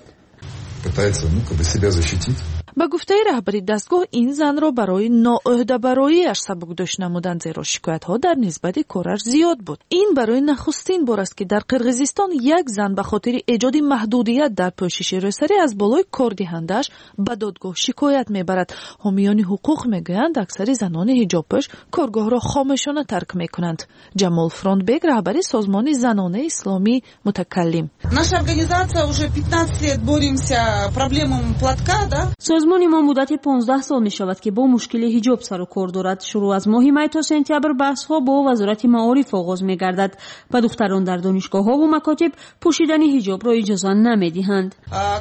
با گفته رهبری دستگاه این زن را برای ناعهده برایی‌اش سبکدوش نمودند، زیرا شکایت‌ها در نسبت کارش زیاد بود. این برای نخستین بار است که در قرقیزستان یک زن به خاطر ایجاد محدودیت در پوشش روسری از بالای کاردهنده‌اش به دادگاه شکایت میبرد. حامیان حقوق میگویند اکثر زنان حجابپوش کارگاه را خاموشانه ترک میکنند. جمال فروندبک رهبری سازمان زنانه اسلامی متکلم: Наша организация уже 15 лет боремся проблемам платка, да? سازمان ما مدت 15 سال می شود که با مشکل حجاب سر و کار دارد. شروع از ماه می تا سپتامبر بحث ها با وزارت معارف آغاز می گردد و دختران در دانشگاه ها و مکاتب پوشیدن حجاب را اجازه نمی دهند.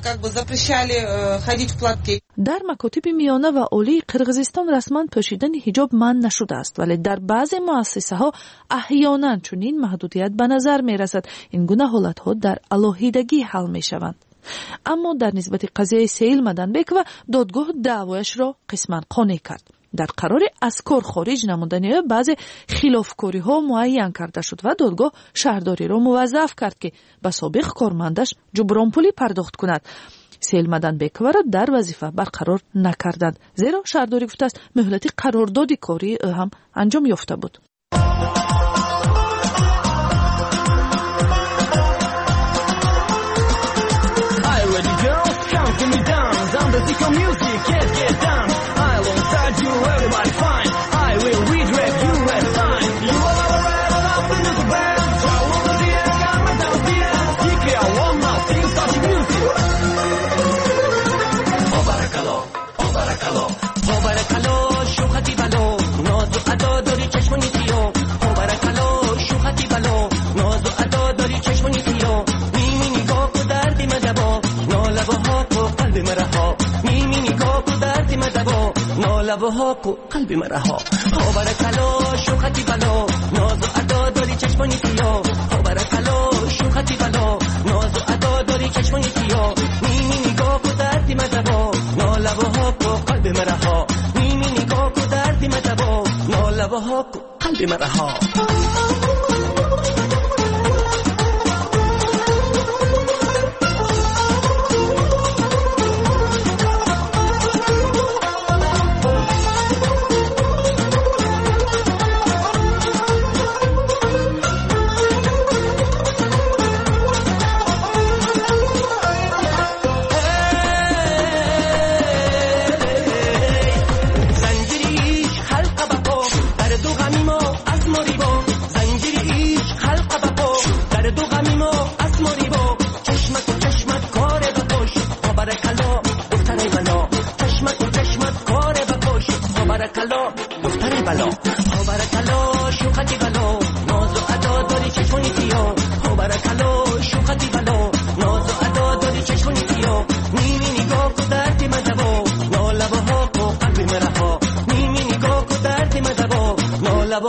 در مکاتب میانه و عالی قرقیزستان رسما پوشیدن حجاب منع نشده است، ولی در بعضی مؤسسه ها احیانا چنین محدودیت به نظر می رسد. این گونه حالت ها در علاهیدگی حل می شوند. اما در نسبت قضیه سیل مدنبک و دادگاه دعوایش را قسما قانع کرد. در قرار از کار خارج نمودن بعضی خلافکاری ها معین کرده شد و دادگاه شهرداری را موظف کرد که به سابق کارمندش جبران پولی پرداخت کند. سیل مدنبک را در وظیفه برقرار نکردند، زیرا شهرداری گفته است مهلت قرارداد کاری او هم انجام یافته بود. لبها کو قلبی مرها ها برکلا شوختی بلا ناز و ادا داری چشمانی سیا ها برکلا شوختی بلا ناز و ادا داری چشمانی سیا نیمی نگاه کو دردی مدبا نالبها کو قلبی مرها نیمی نگاه کو دردی مدبا نالبها کو قلبی مرها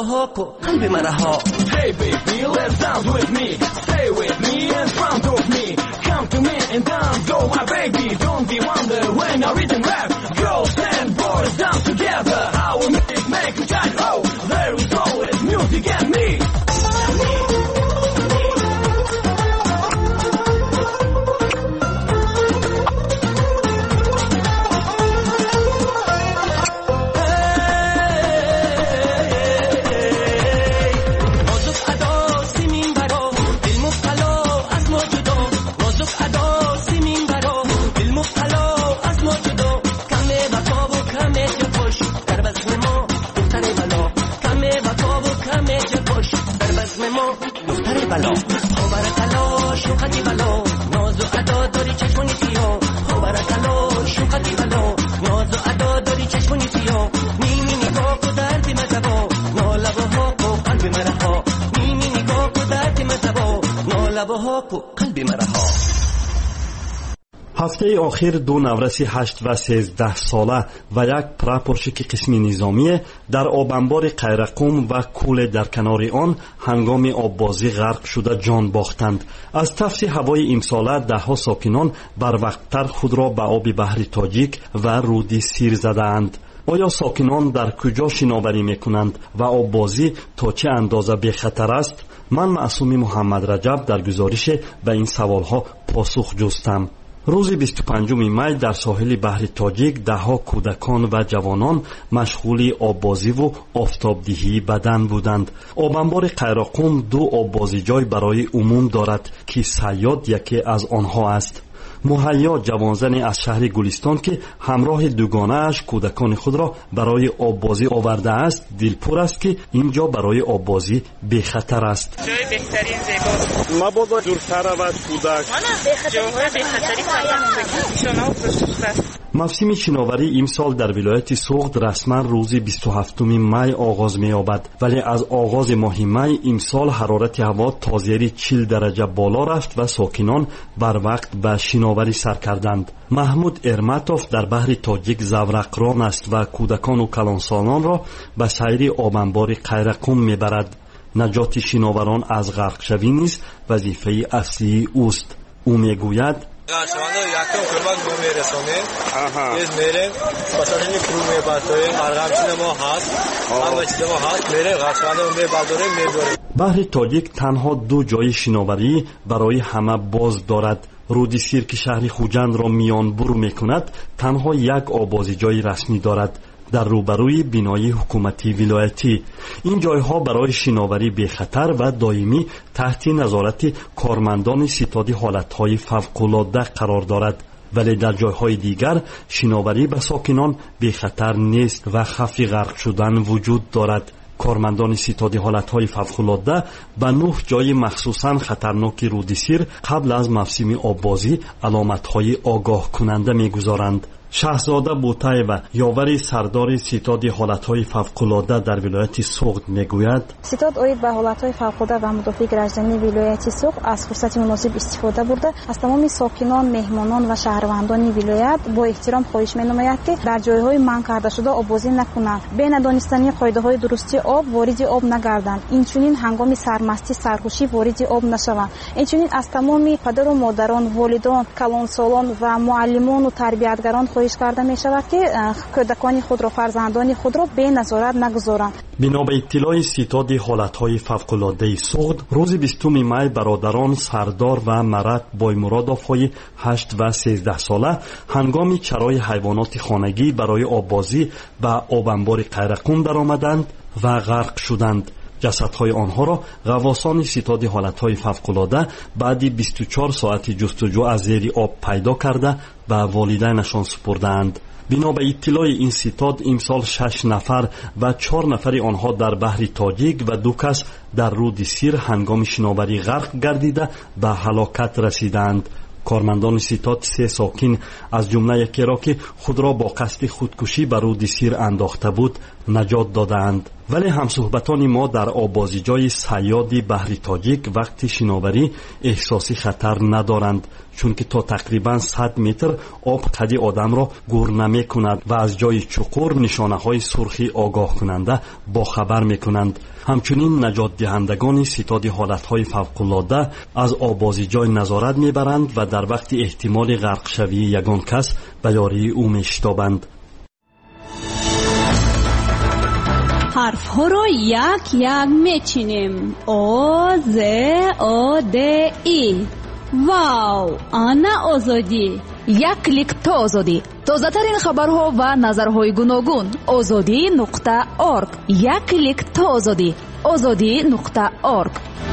ها کو قلب مرا ها. Hey baby let's dance with me, stay with me in front of me, come to me and dance, go my baby, don't be wonder when I read and rap, girls and boys dance together, I will make you touch, oh there is always music and me. ҳафтаи охир ду навраси 8 ва 13 сола ва як прапорщики қисми низомие дар обанбори қайрақум ва кӯле дар канори он ҳангоми оббозӣ ғарқ шуда ҷон бохтанд. аз тафси ҳавои имсола даҳҳо сокинон барвақттар худро ба оби баҳри тоҷик ва руди сир задаанд. оё сокинон дар куҷо шиноварӣ мекунанд ва оббозӣ то чӣ андоза бехатар аст? ман маъсуми муҳаммадраҷаб дар гузорише ба ин саволҳо посух ҷустам. рӯзи 25 май дар соҳили баҳри тоҷик даҳҳо кӯдакон ва ҷавонон машғули оббозиву офтобдиҳии бадан буданд. обанбори қайроқум ду оббозиҷой барои умум дорад ки саёд яке аз онҳо аст. муҳайё ҷавонзане аз шаҳри гулистон ки ҳамроҳи дугонааш кӯдакони худро барои оббозӣ овардааст дилпур аст ки ин ҷо барои оббозӣ бехатар аст. ҷои беҳтарин зебост. мабодо дуртар равад кӯдак. ҷойҳои бехатарӣ кардан. мавсими шиноварӣ имсол дар вилояти суғд расман рӯзи 27 май оғоз меёбад, вале аз оғози моҳи май имсол ҳарорати ҳаво то зери 40 дараҷа боло рафт ва сокинон барвақт ба шиноварӣ сар карданд. маҳмуд эрматов дар баҳри тоҷик заврақрон аст ва кӯдакону калонсолонро ба сайри обанбори қайрақум мебарад. наҷоти шиноварон аз ғарқшавӣ низ вазифаи аслии ӯст. ӯ мегӯяд: Garshvano yakom ko'mak bo'merasonем. Biz merem, basatini pul mebartoyim, arg'amchina mo hast, hamma chizma mo hast, mere garshvano mebardorim, medorim. баҳри тоҷик танҳо ду ҷои шиноварӣ барои ҳама боз дорад. руди сир ки шаҳри хуҷандро миёнбуру мекунад танҳо як обозиҷои расмӣ дорад дар рӯбарӯи бинои ҳукуматии вилоятӣ. ин ҷойҳо барои шиноварӣ бехатар ва доимӣ таҳти назорати кормандони ситоди ҳолатҳои фавқулодда қарор дорад, вале дар ҷойҳои дигар шиноварӣ ба сокинон бехатар нест ва хавфи ғарқ шудан вуҷуд дорад. кормандони ситоди ҳолатҳои фавқулодда ба 9 ҷои махсусан хатарноки рудисир қабл аз мавсими оббозӣ аломатҳои огоҳкунанда мегузоранд. шаҳзода бутаева ёвари сардори ситоди ҳолатҳои фавқулодда дар вилояти суғд мегӯяд: ситод оид ба ҳолатҳои фавқулодда ва мудофиъи граждании вилояти суғд аз фурсати муносиб истифода бурда аз тамоми сокинон, меҳмонон ва шаҳрвандони вилоят бо эҳтиром хоҳиш менамояд ки дар ҷойҳои манъ кардашуда оббозӣ накунанд, бе надонистани қоидаҳои дурустии об вориди об нагарданд, инчунин ҳангоми сармастӣ сархушӣ вориди об нашаванд. инчунин аз тамоми падару модарон, волидон, калонсолон ва муаллимону тарбиятгарон хоҳиш карда мешавад ки кӯдакони худро, фарзандони худро беназорат нагузоранд. бино ба иттилои ситоди ҳолатҳои фавқулоддаи суғд рӯзи 20 май бародарон сардор ва марат боймуродовҳои 8 ва 13 сола ҳангоми чарои ҳайвоноти хонагӣ барои оббозӣ ба обанбори қайрақум даромаданд ва ғарқ шуданд. ҷасадҳои онҳоро ғаввосони ситоди ҳолатҳои фавқулодда баъди 24 соати ҷустуҷӯ аз зери об пайдо карда ба волидайнашон супурдаанд. бино ба иттилои ин ситод имсол 6 нафар ва 4 нафари онҳо дар баҳри тоҷик ва 2 кас дар руди сир ҳангоми шиноварӣ ғарқ гардида ба ҳалокат расидаанд. кормандони ситод 3 сокин аз ҷумла якеро ки худро бо қасди худкушӣ ба руди сир андохта буд наҷот додаанд. ولی همصحبتان ما در آبازیجای صیاد بحری تاجیک وقتی شناوری احساسی خطر ندارند، چون که تا تقریبا 100 متر آب قد آدم را گور نمی کند و از جای چقور نشانه های سرخی آگاه کننده با خبر می کنند. همچنین نجات دهندگان ستاد حالت های فوق‌العاده از آبازیجای نظارت می برند و در وقت احتمال غرق شوی یگان کس به یاری او می شتابند. حرف ها را یک یک میچینیم. آ ز آ د ای. واو، آنا آزادی. یک کلیک تا آزادی. تازه ترین خبرها و نظرهای گوناگون. azadi.org. یک کلیک تا آزادی. azadi.org.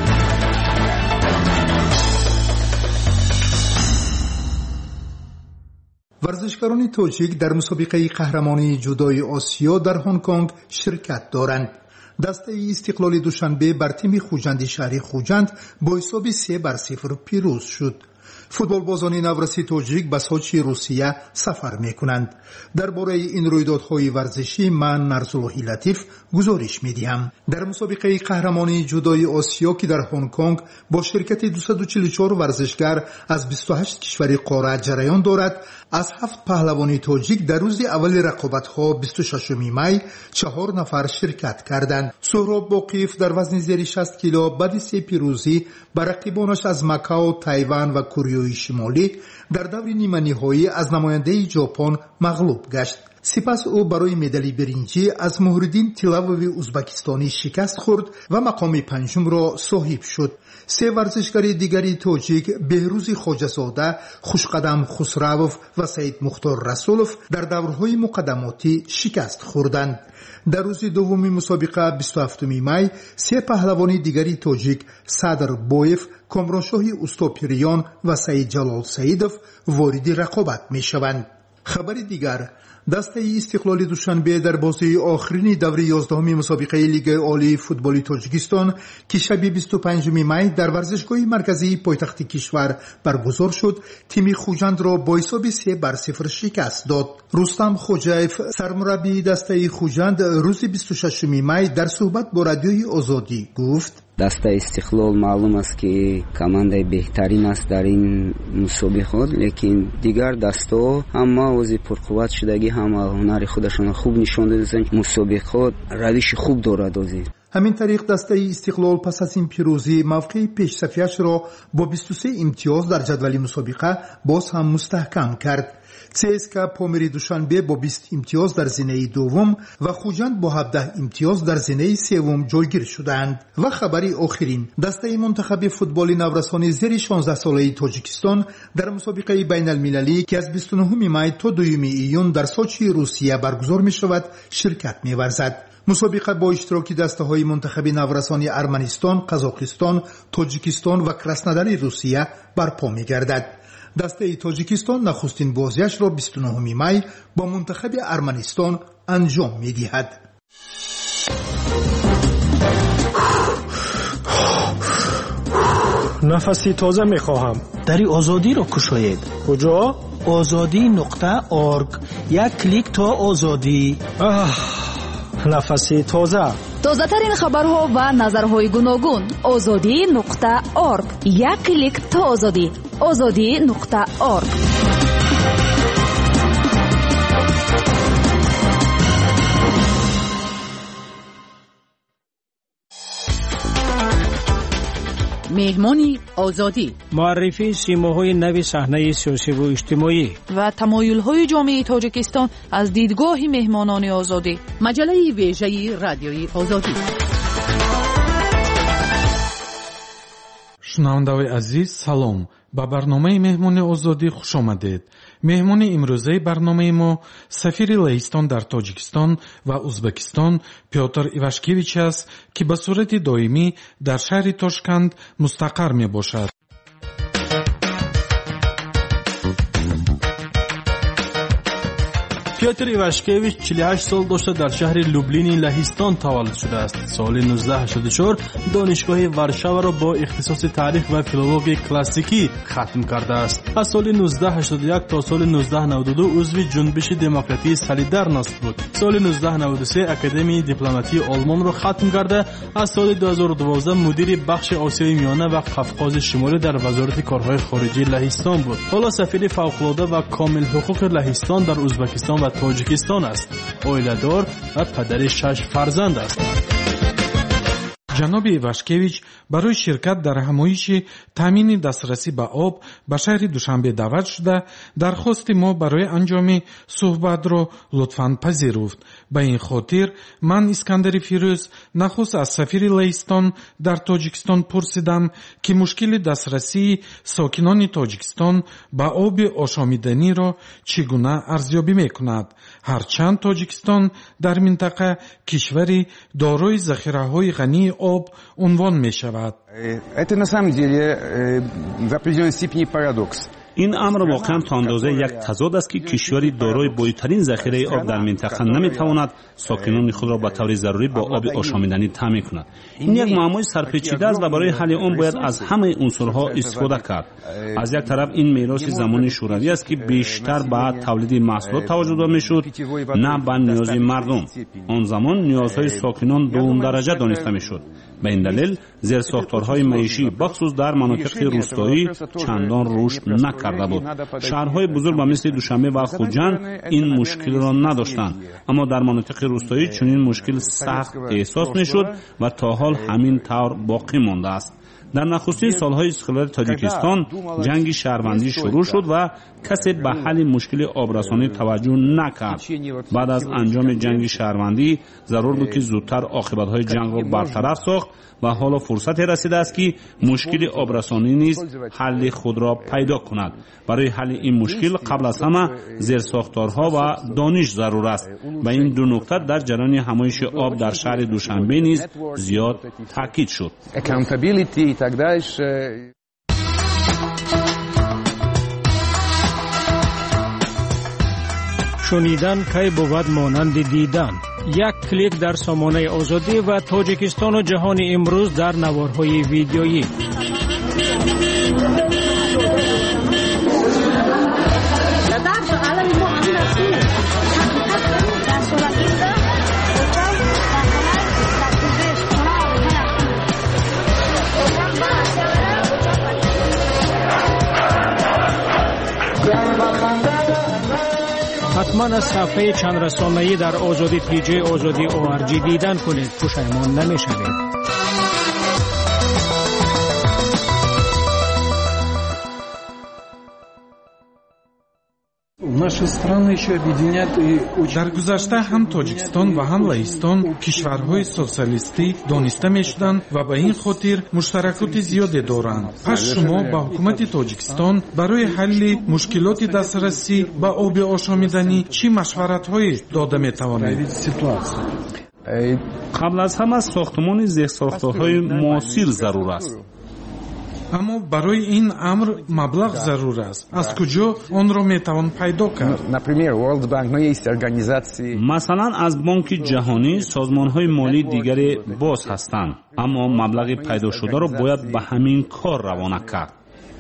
ورزشکاران تاجیک در مسابقه قهرمانی جودوی آسیا در هنگ کنگ شرکت دارند. دسته استقلال دوشنبه بر تیم خوجند شهری خوجند با حساب 3-0 پیروز شد. فوتبال بازان نورسی تاجیک به سوچی روسیه سفر میکنند. درباره این رویدادهای ورزشی من نرزاللهی لطیف گزارش میدهم. در مسابقه قهرمانی جودوی آسیا که در هنگ کنگ با شرکت 244 ورزشگر از 28 کشور قاره جریان دارد، از 7 پهلوانی تاجیک در روز اول رقابت‌ها 26 می 4 نفر شرکت کردند. سهراب باقیف در وزن زیر 60 کیلو بعد 3 پیروزی بر رقیبانش از مکاو، تایوان و کره شمالی در دور نیمه نهایی از نماینده ژاپن مغلوب گشت. سپس او برای مدال برنجی از مهردین تیلاووی ازبکستانی شکست خورد و مقام پنجم را صاحب شد. 3 ورزشکار دیگری تاجیک بهروز خواجه‌زاده، خوشقدم خسروف و سید مختار رسولوف در دورهای مقدماتی شکست خوردند. در روز دوم مسابقه 27 می 3 پهلوان دیگری تاجیک صدر بویف، کامرانشاه استوپیریان و سید جلال سیدوف وارد رقابت می شوند. خبر دیگر، دسته استقلال دوشنبه در بازی آخرین دور 11 مسابقه لیگ عالی فوتبال تاجیکستان که شب 25 می در ورزشگاه مرکزی پایتخت کشور برگزار شد، تیم خوجند را با حساب 3-0 شکست داد. رستم خوجایف سرمربی دسته خوجند روز 26 می در صحبت با رادیوی آزادی گفت: دسته استقلال معلوم است که کمانده بهترین است در این مسابقات، لیکن دیگر دسته هم از پرقوت شدگی هم هنر خودشان خوب نشان دادند. مسابقات روش خوب دارد. همین طریق دسته استقلال پس از این پیروزی موقع پیش صفیه‌اش را با 23 امتیاز در جدول مسابقه باز هم مستحکم کرد. CSKA پامری دوشنبه با 20 امتیاز در زینه دوم و خوجند با 17 امتیاز در زینه سوم جایگیر شدند. و خبری آخرین، دسته منتخب فوتبال نورسان زیر 16 ساله تاجیکستان در مسابقه بین المللی که از 29 می تا 2 ایون در سوچی روسیه برگزار می شود شرکت می ورزد. مسابقه با اشتراک دسته های منتخب نورسان ارمنستان، قزاقستان، تاجیکستان و کراسنودار روسیه برپا می گردد. دسته تاجیکستان نخستین بازیش را 29 می با منتخب ارمنستان انجام می دهد. نفسی تازه می خواهم. دری آزادی را کشاید. کجا؟ azadi.org. یک کلیک تا آزادی. نفسی تازه. تازه ترین خبرها و نظرهای گوناگون. azadi.org. یک کلیک تا آزادی. azadi.org. مهمانی آزادی، معرفی سیماهای نوی صحنه سیاسی و اجتماعی و تمایل‌های جامعه تاجیکستان از دیدگاه مهمانان آزادی. مجله ویژه رادیوی آزادی. шунавандаҳои азиз салом, ба барномаи меҳмони озодӣ хуш омадед. меҳмони имрӯзаи барномаи мо сафири лаҳистон дар тоҷикистон ва узбекистон пётр ивашкевич аст, ки ба сурати доимӣ дар шаҳри тошканд мустақар мебошад. پیوتر ایواشکیویچ 48 سال داشته در شهر لوبلین لهستان تولد شده است. سال 1984 دانشگاه ورشاو را با اختصاص تاریخ و فیلولوژی کلاسیکی ختم کرده است. از سال 1981 تا سال 1992 عضو جنبش دموکراتی سالیدارنوست بود. سال 1993 اکادمی دیپلماتی آلمان را ختم کرده. از سال 2012 مدیر بخش آسیای میانه و قفقاز شمالی در وزارت کارهای خارجی لهستان بود. حالا سفیر فوق‌العاده و کامل حقوق لهستان در ازبکستان و تاجیکستان است. اویله‌دار و پدر 6 فرزند است. جناب ایواشکیویچ برای شرکت در همایش تامین دسترسی به آب به شهر دوشنبه دعوت شده. درخواست ما برای انجام صحبت را لطفاً پذیرفت. به این خاطر من اسکندر فیروز نخست از سفیر لهستان در تاجیکستان پرسیدم که مشکل دسترسی ساکنان تاجیکستان به آب آشامیدنی را چگونه ارزیابی میکند. هرچند تاجیکستان در منطقه کشوری دارای ذخیره‌های غنی آب عنوان می شود. Это на самом деле в определенной степени парадокс. این امر واقعا تا اندازه یک تضاد است که کشوری دارای بزرگترین ذخیره آب در منطقه نمیتواند ساکنان خود را به طور ضروری با آب آشامیدنی تامین کند. این یک معمای سرپیچیده است و برای حل آن باید از همه عنصرها استفاده کرد. از یک طرف این میراث زمان شوروی است که بیشتر به تولید محصولات توجه داده میشد نه به نیاز مردم. آن زمان نیازهای ساکنان دوم درجه دانسته میشد. به این دلیل زیرساختارهای معیشی بخصوص در مناطق روستایی چندان رشد نکرده بود. شهرهای بزرگ مثل دوشنبه و خوجند این مشکل را نداشتند، اما در مناطق روستایی چنین مشکل سخت احساس میشد و تا حال همین طور باقی مانده است. در نخستین سالهای استقلال تاجیکستان جنگ شهروندی شروع شد و کسی به حل مشکل آبرسانی توجه نکرد. بعد از انجام جنگ شهروندی ضرور بود که زودتر عاقبت‌های جنگ را برطرف ساخت و حالا فرصت رسیده است که مشکل آبرسانی نیز حل خود را پیدا کند. برای حل این مشکل قبل از همه زیرساختارها و دانش ضرور است و این دو نکته در جریان همایش آب در شهر دوشنبه نیز زیاد تاکید شد. شنیدن کی بود مانند دیدن. یک کلیک در سامانه آزادی و تاجیکستان و جهان امروز در نوارهای ویدیویی. حتما از صفحه چند رسانه‌ای در آزادی پیج آزادی ORG دیدن کنید. پشیمان نمی‌شوید. در گذشته هم تاجیکستان و هم لهستان کشورهای سوسیالیستی دانسته می‌شدند و به این خاطر مشترکات زیادی دارند. پس شما به حکومت تاجیکستان برای حل مشکلات دسترسی به آب آشامیدنی چه مشورت‌هایی داده می‌توانید؟ قبل از همه ساختمان زیرساختارهای موثر ضرور است. اما برای این امر مبلغ ضرور است. از کجا آن را میتوان پیدا کرد؟ مثلا از بانک جهانی سازمان‌های مالی دیگری باز هستند، اما مبلغ پیدا شده را باید به همین کار روانه کرد.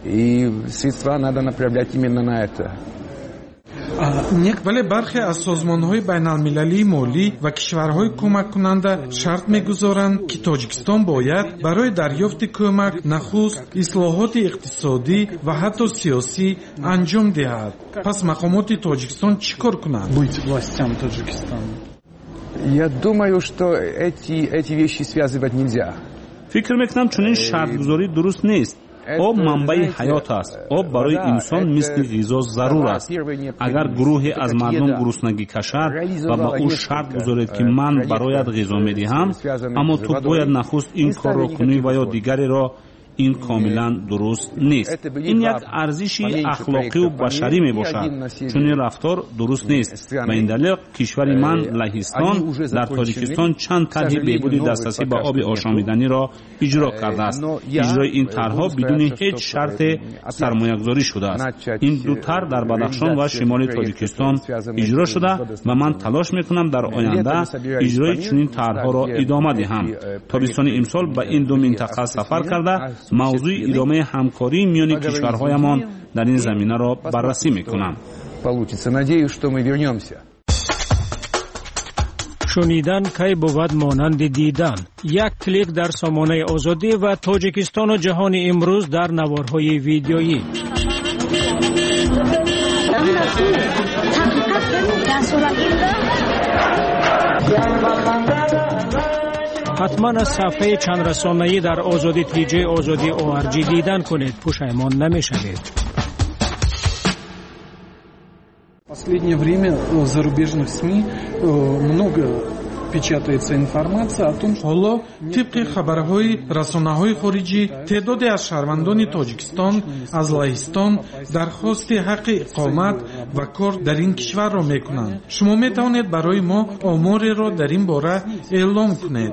ولی برخی از سازمان‌های بین‌المللی مالی و کشورهای کمک کننده شرط می‌گذارند که تاجیکستان باید برای دریافت کمک نخست اصلاحات اقتصادی و حتی سیاسی انجام دهد. پس مقامات تاجیکستان چیکار کنند؟ Я думаю, что эти вещи связывать нельзя. فکر می‌کنم چنین شرط‌گذاری درست نیست. آب منبع حیات است. آب برای انسان مثل غذا ضرور است. اگر گروهی از مردم گرسنگی کشد و با او شرط گذارد که من برایت غذا میدهم، اما تو باید نخست این کار را کنی و یا دیگری را، این کاملا درست نیست. این یک ارزشی اخلاقی و بشری می باشد، چون این رفتار درست نیست. به این دلیل کشور من لهستان در تاجیکستان چند طرح بهبود دسترسی به آب آشامیدنی را اجرا کرده است. اجرای این طرحها بدون هیچ شرط سرمایه‌گذاری شده است. این دو طرح در بدخشان و شمال تاجیکستان اجرا شده و من تلاش میکنم در آینده اجرای چنین طرحها را ادامه دهم. تابستان امسال به این دو منطقه سفر کرده موضوع ادامه همکاری میان کشورهایمان در این زمینه را بررسی میکنم. شنیدن کی بود مانند دیدن. یک کلیک در سامانه آزادی و تاجیکستان و جهان امروز در نوارهای ویدیویی. حتما از صفحه چند رسانه‌ای در آزادی تیجی آزادی ORG دیدن کنید. پشیمان نمی‌شوید. В последнее время в зарубежных СМИ много печатается информация о том, ҳоло тибқи хабарҳои расонаҳои хориҷӣ теъдоде аз шаҳрвандони Тоҷикистон аз Лаҳистон дархости ҳаққи иқомат ва кор дар ин кишварро мекунанд. Шумо метавонед барои мо омореро дар ин бора эълом кунед.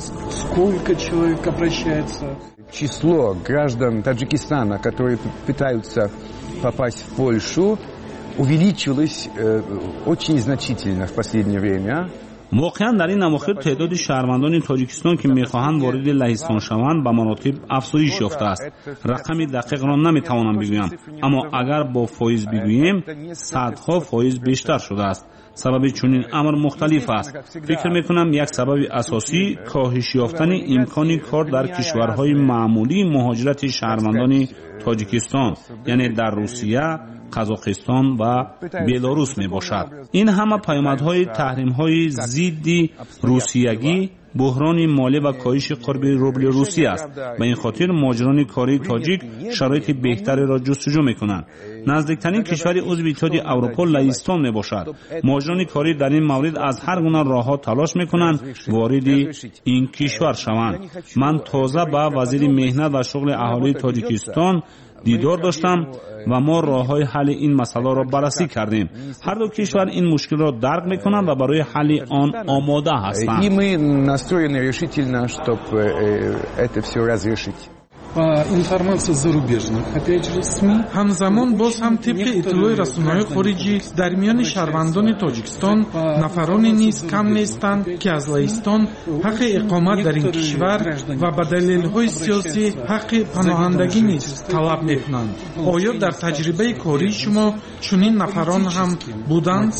Сколько человек обращается? Число граждан Таджикистана, которые пытаются попасть в Польшу, увеличилось очень значительно в последнее время. واقعا در این اواخر تعداد شهروندان تاجیکستان که میخواهند وارد لهستان شوند به مراتب افزایش یافته است. رقم دقیق را نمیتوانم بگویم، اما اگر با فایز بگوییم صدها فایز بیشتر شده است. سبب چنین امر مختلف است. فکر میکنم یک سبب اساسی کاهش یافتن امکان کار در کشورهای معمولی مهاجرت شهروندان تاجیکستان، یعنی در روسیه، قزاقستان و بلاروس می باشد. این همه پیامدهای تحریم‌های ضد روسیگی، بحران مالی و کاهش قرب روبل روسی است. به این خاطر مهاجران کاری تاجیک شرایط بهتری را جستجو می‌کنند. نزدیکترین کشور عضو اتحادیه اروپا لهستان می باشد. مهاجران کاری در این مورد از هر گونه راه‌ها تلاش می‌کنند وارد این کشور شوند. من تازه با وزیر مهنت و شغل اهالی تاجیکستان دیدار داشتم و ما راه‌های حل این مسئله را بررسی کردیم. هر دو کشور این مشکل را درک می‌کنند و برای حل آن آماده هستند. И мы настроены решительно, чтобы это всё разрешить. информация зарубежных опять же СМИ ҳамзамон боз ҳам тибқи иттилои расонаҳои хориҷӣ дар миёни шаҳрвандони Тоҷикистон нафароне низ кам нестанд ки аз Лаҳистон ҳаққи иқомат дар ин кишвар ва ба далелҳои сиёсӣ ҳаққи паноҳандагӣ низ талаб мекунанд. оё дар таҷрибаи кории шумо чунин нафарон ҳам буданд?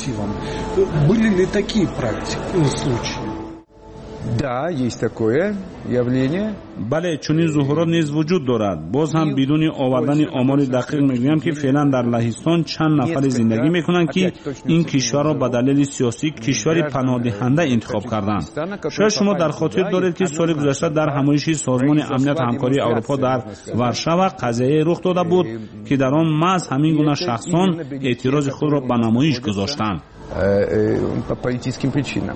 Были ли такие случаи? Да, есть такое явление. بله، چنین ظهورات نیز وجود دارد. باز هم بدون آوردن آمار دقیق میگویم که فعلا در لهستان چند نفر زندگی میکنند که این کشور را به دلیل سیاسی کشور پناهدهنده انتخاب کردند. شاید شما در خاطر دارید که سال گذشته در همایش سازمان امنیت همکاری اروپا در ورشاو قضیه رخ داده بود که در آن محض همین گونه شخصان اعتراض خود را به نمایش گذاشتند. По политическим причинам.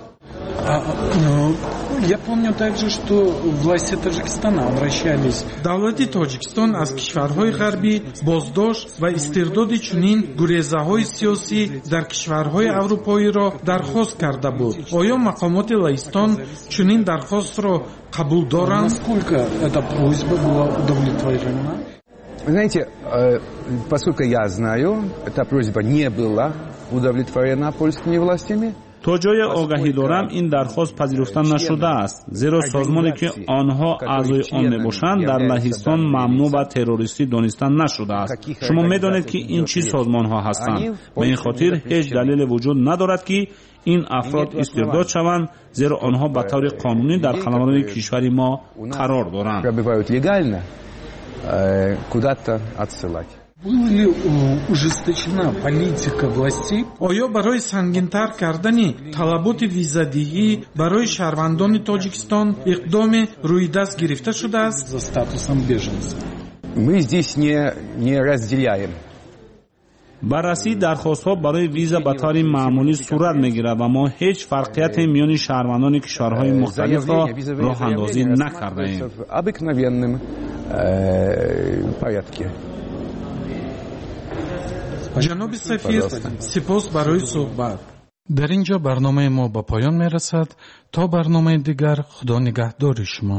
Я помню также, что власти Таджикистана обращались. Давлати Тоҷикистон аз кишварҳои ғарбӣ боздошт ва истирдоди чунин гурезаҳои сиёсӣ дар кишварҳои аврупоиро дархост карда буд. Оё мақомоти Лаҳистон чунин дархостро қабул доранд? Насколько эта просьба была удовлетворена? Знаете, поскольку я знаю, эта просьба не была удовлетворена польскими властями. تا جای آگاهی دارم این درخواست پذیرفته نشده است، زیرا سازمانی که آنها اعضای آن میباشند در لهستان ممنوع و تروریستی دانسته نشده است. شما میدانید که این چی سازمان ها هستند. به این خاطر هیچ دلیل وجود ندارد که این افراد استرداد شوند، زیرا آنها به طور قانونی در قوانین کشور ما قرار دارند. оё барои сангинтар кардани талаботи визадиҳӣ барои шаҳрвандони Тоҷикистон иқдоме рӯйдаст гирифта шудааст? За статусом беженца. Мы здесь не разделяем. بررسی درخواست‌ها برای ویزا به طور معمولی صورت می‌گیرد و ما هیچ فرقیت میان شهروندان کشورهای مختلف را راه‌اندازی نکرده‌ایم. порядке. ҷаноби сафир, сипос барои суҳбат. дар ин ҷо барномаи мо ба поён мерасад. то барномаи дигар, худо нигаҳдори шумо.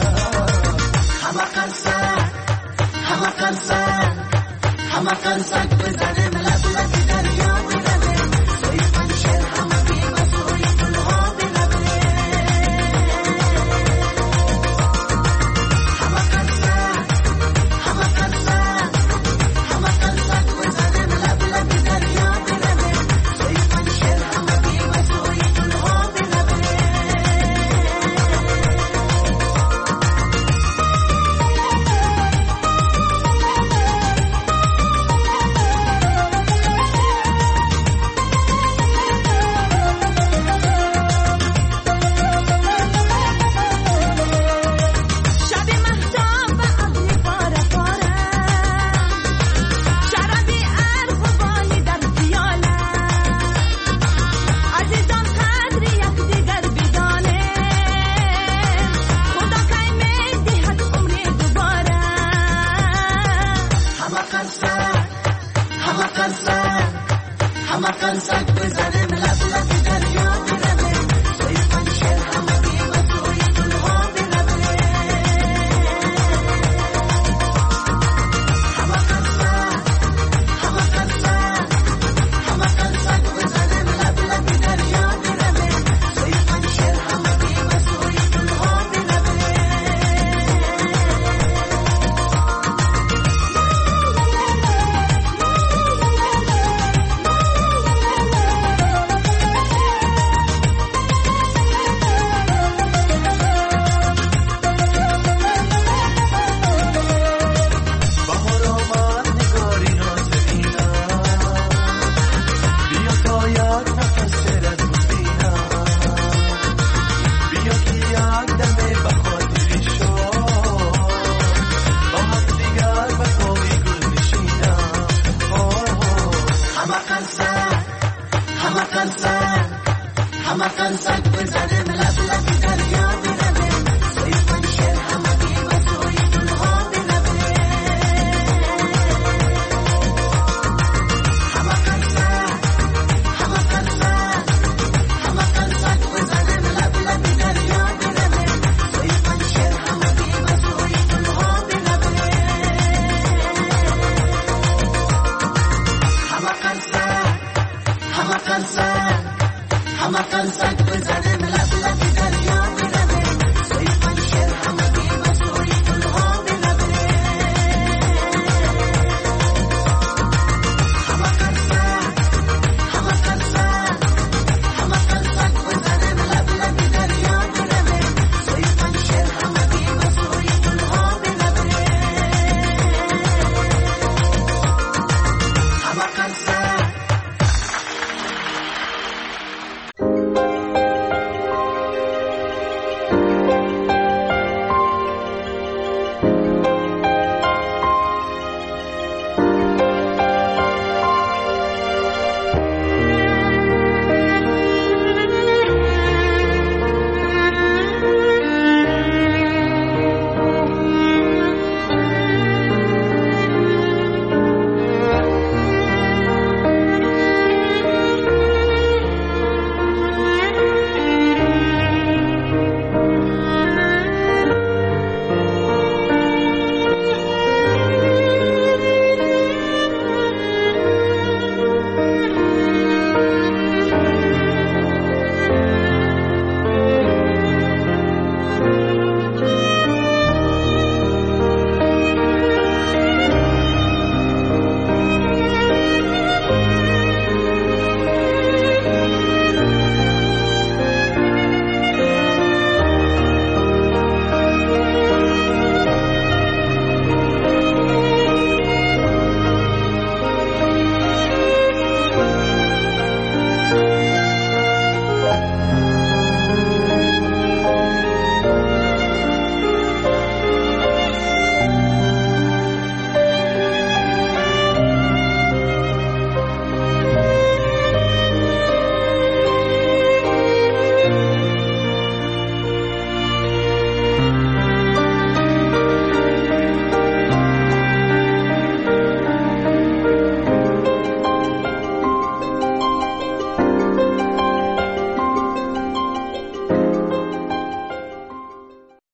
Hamakan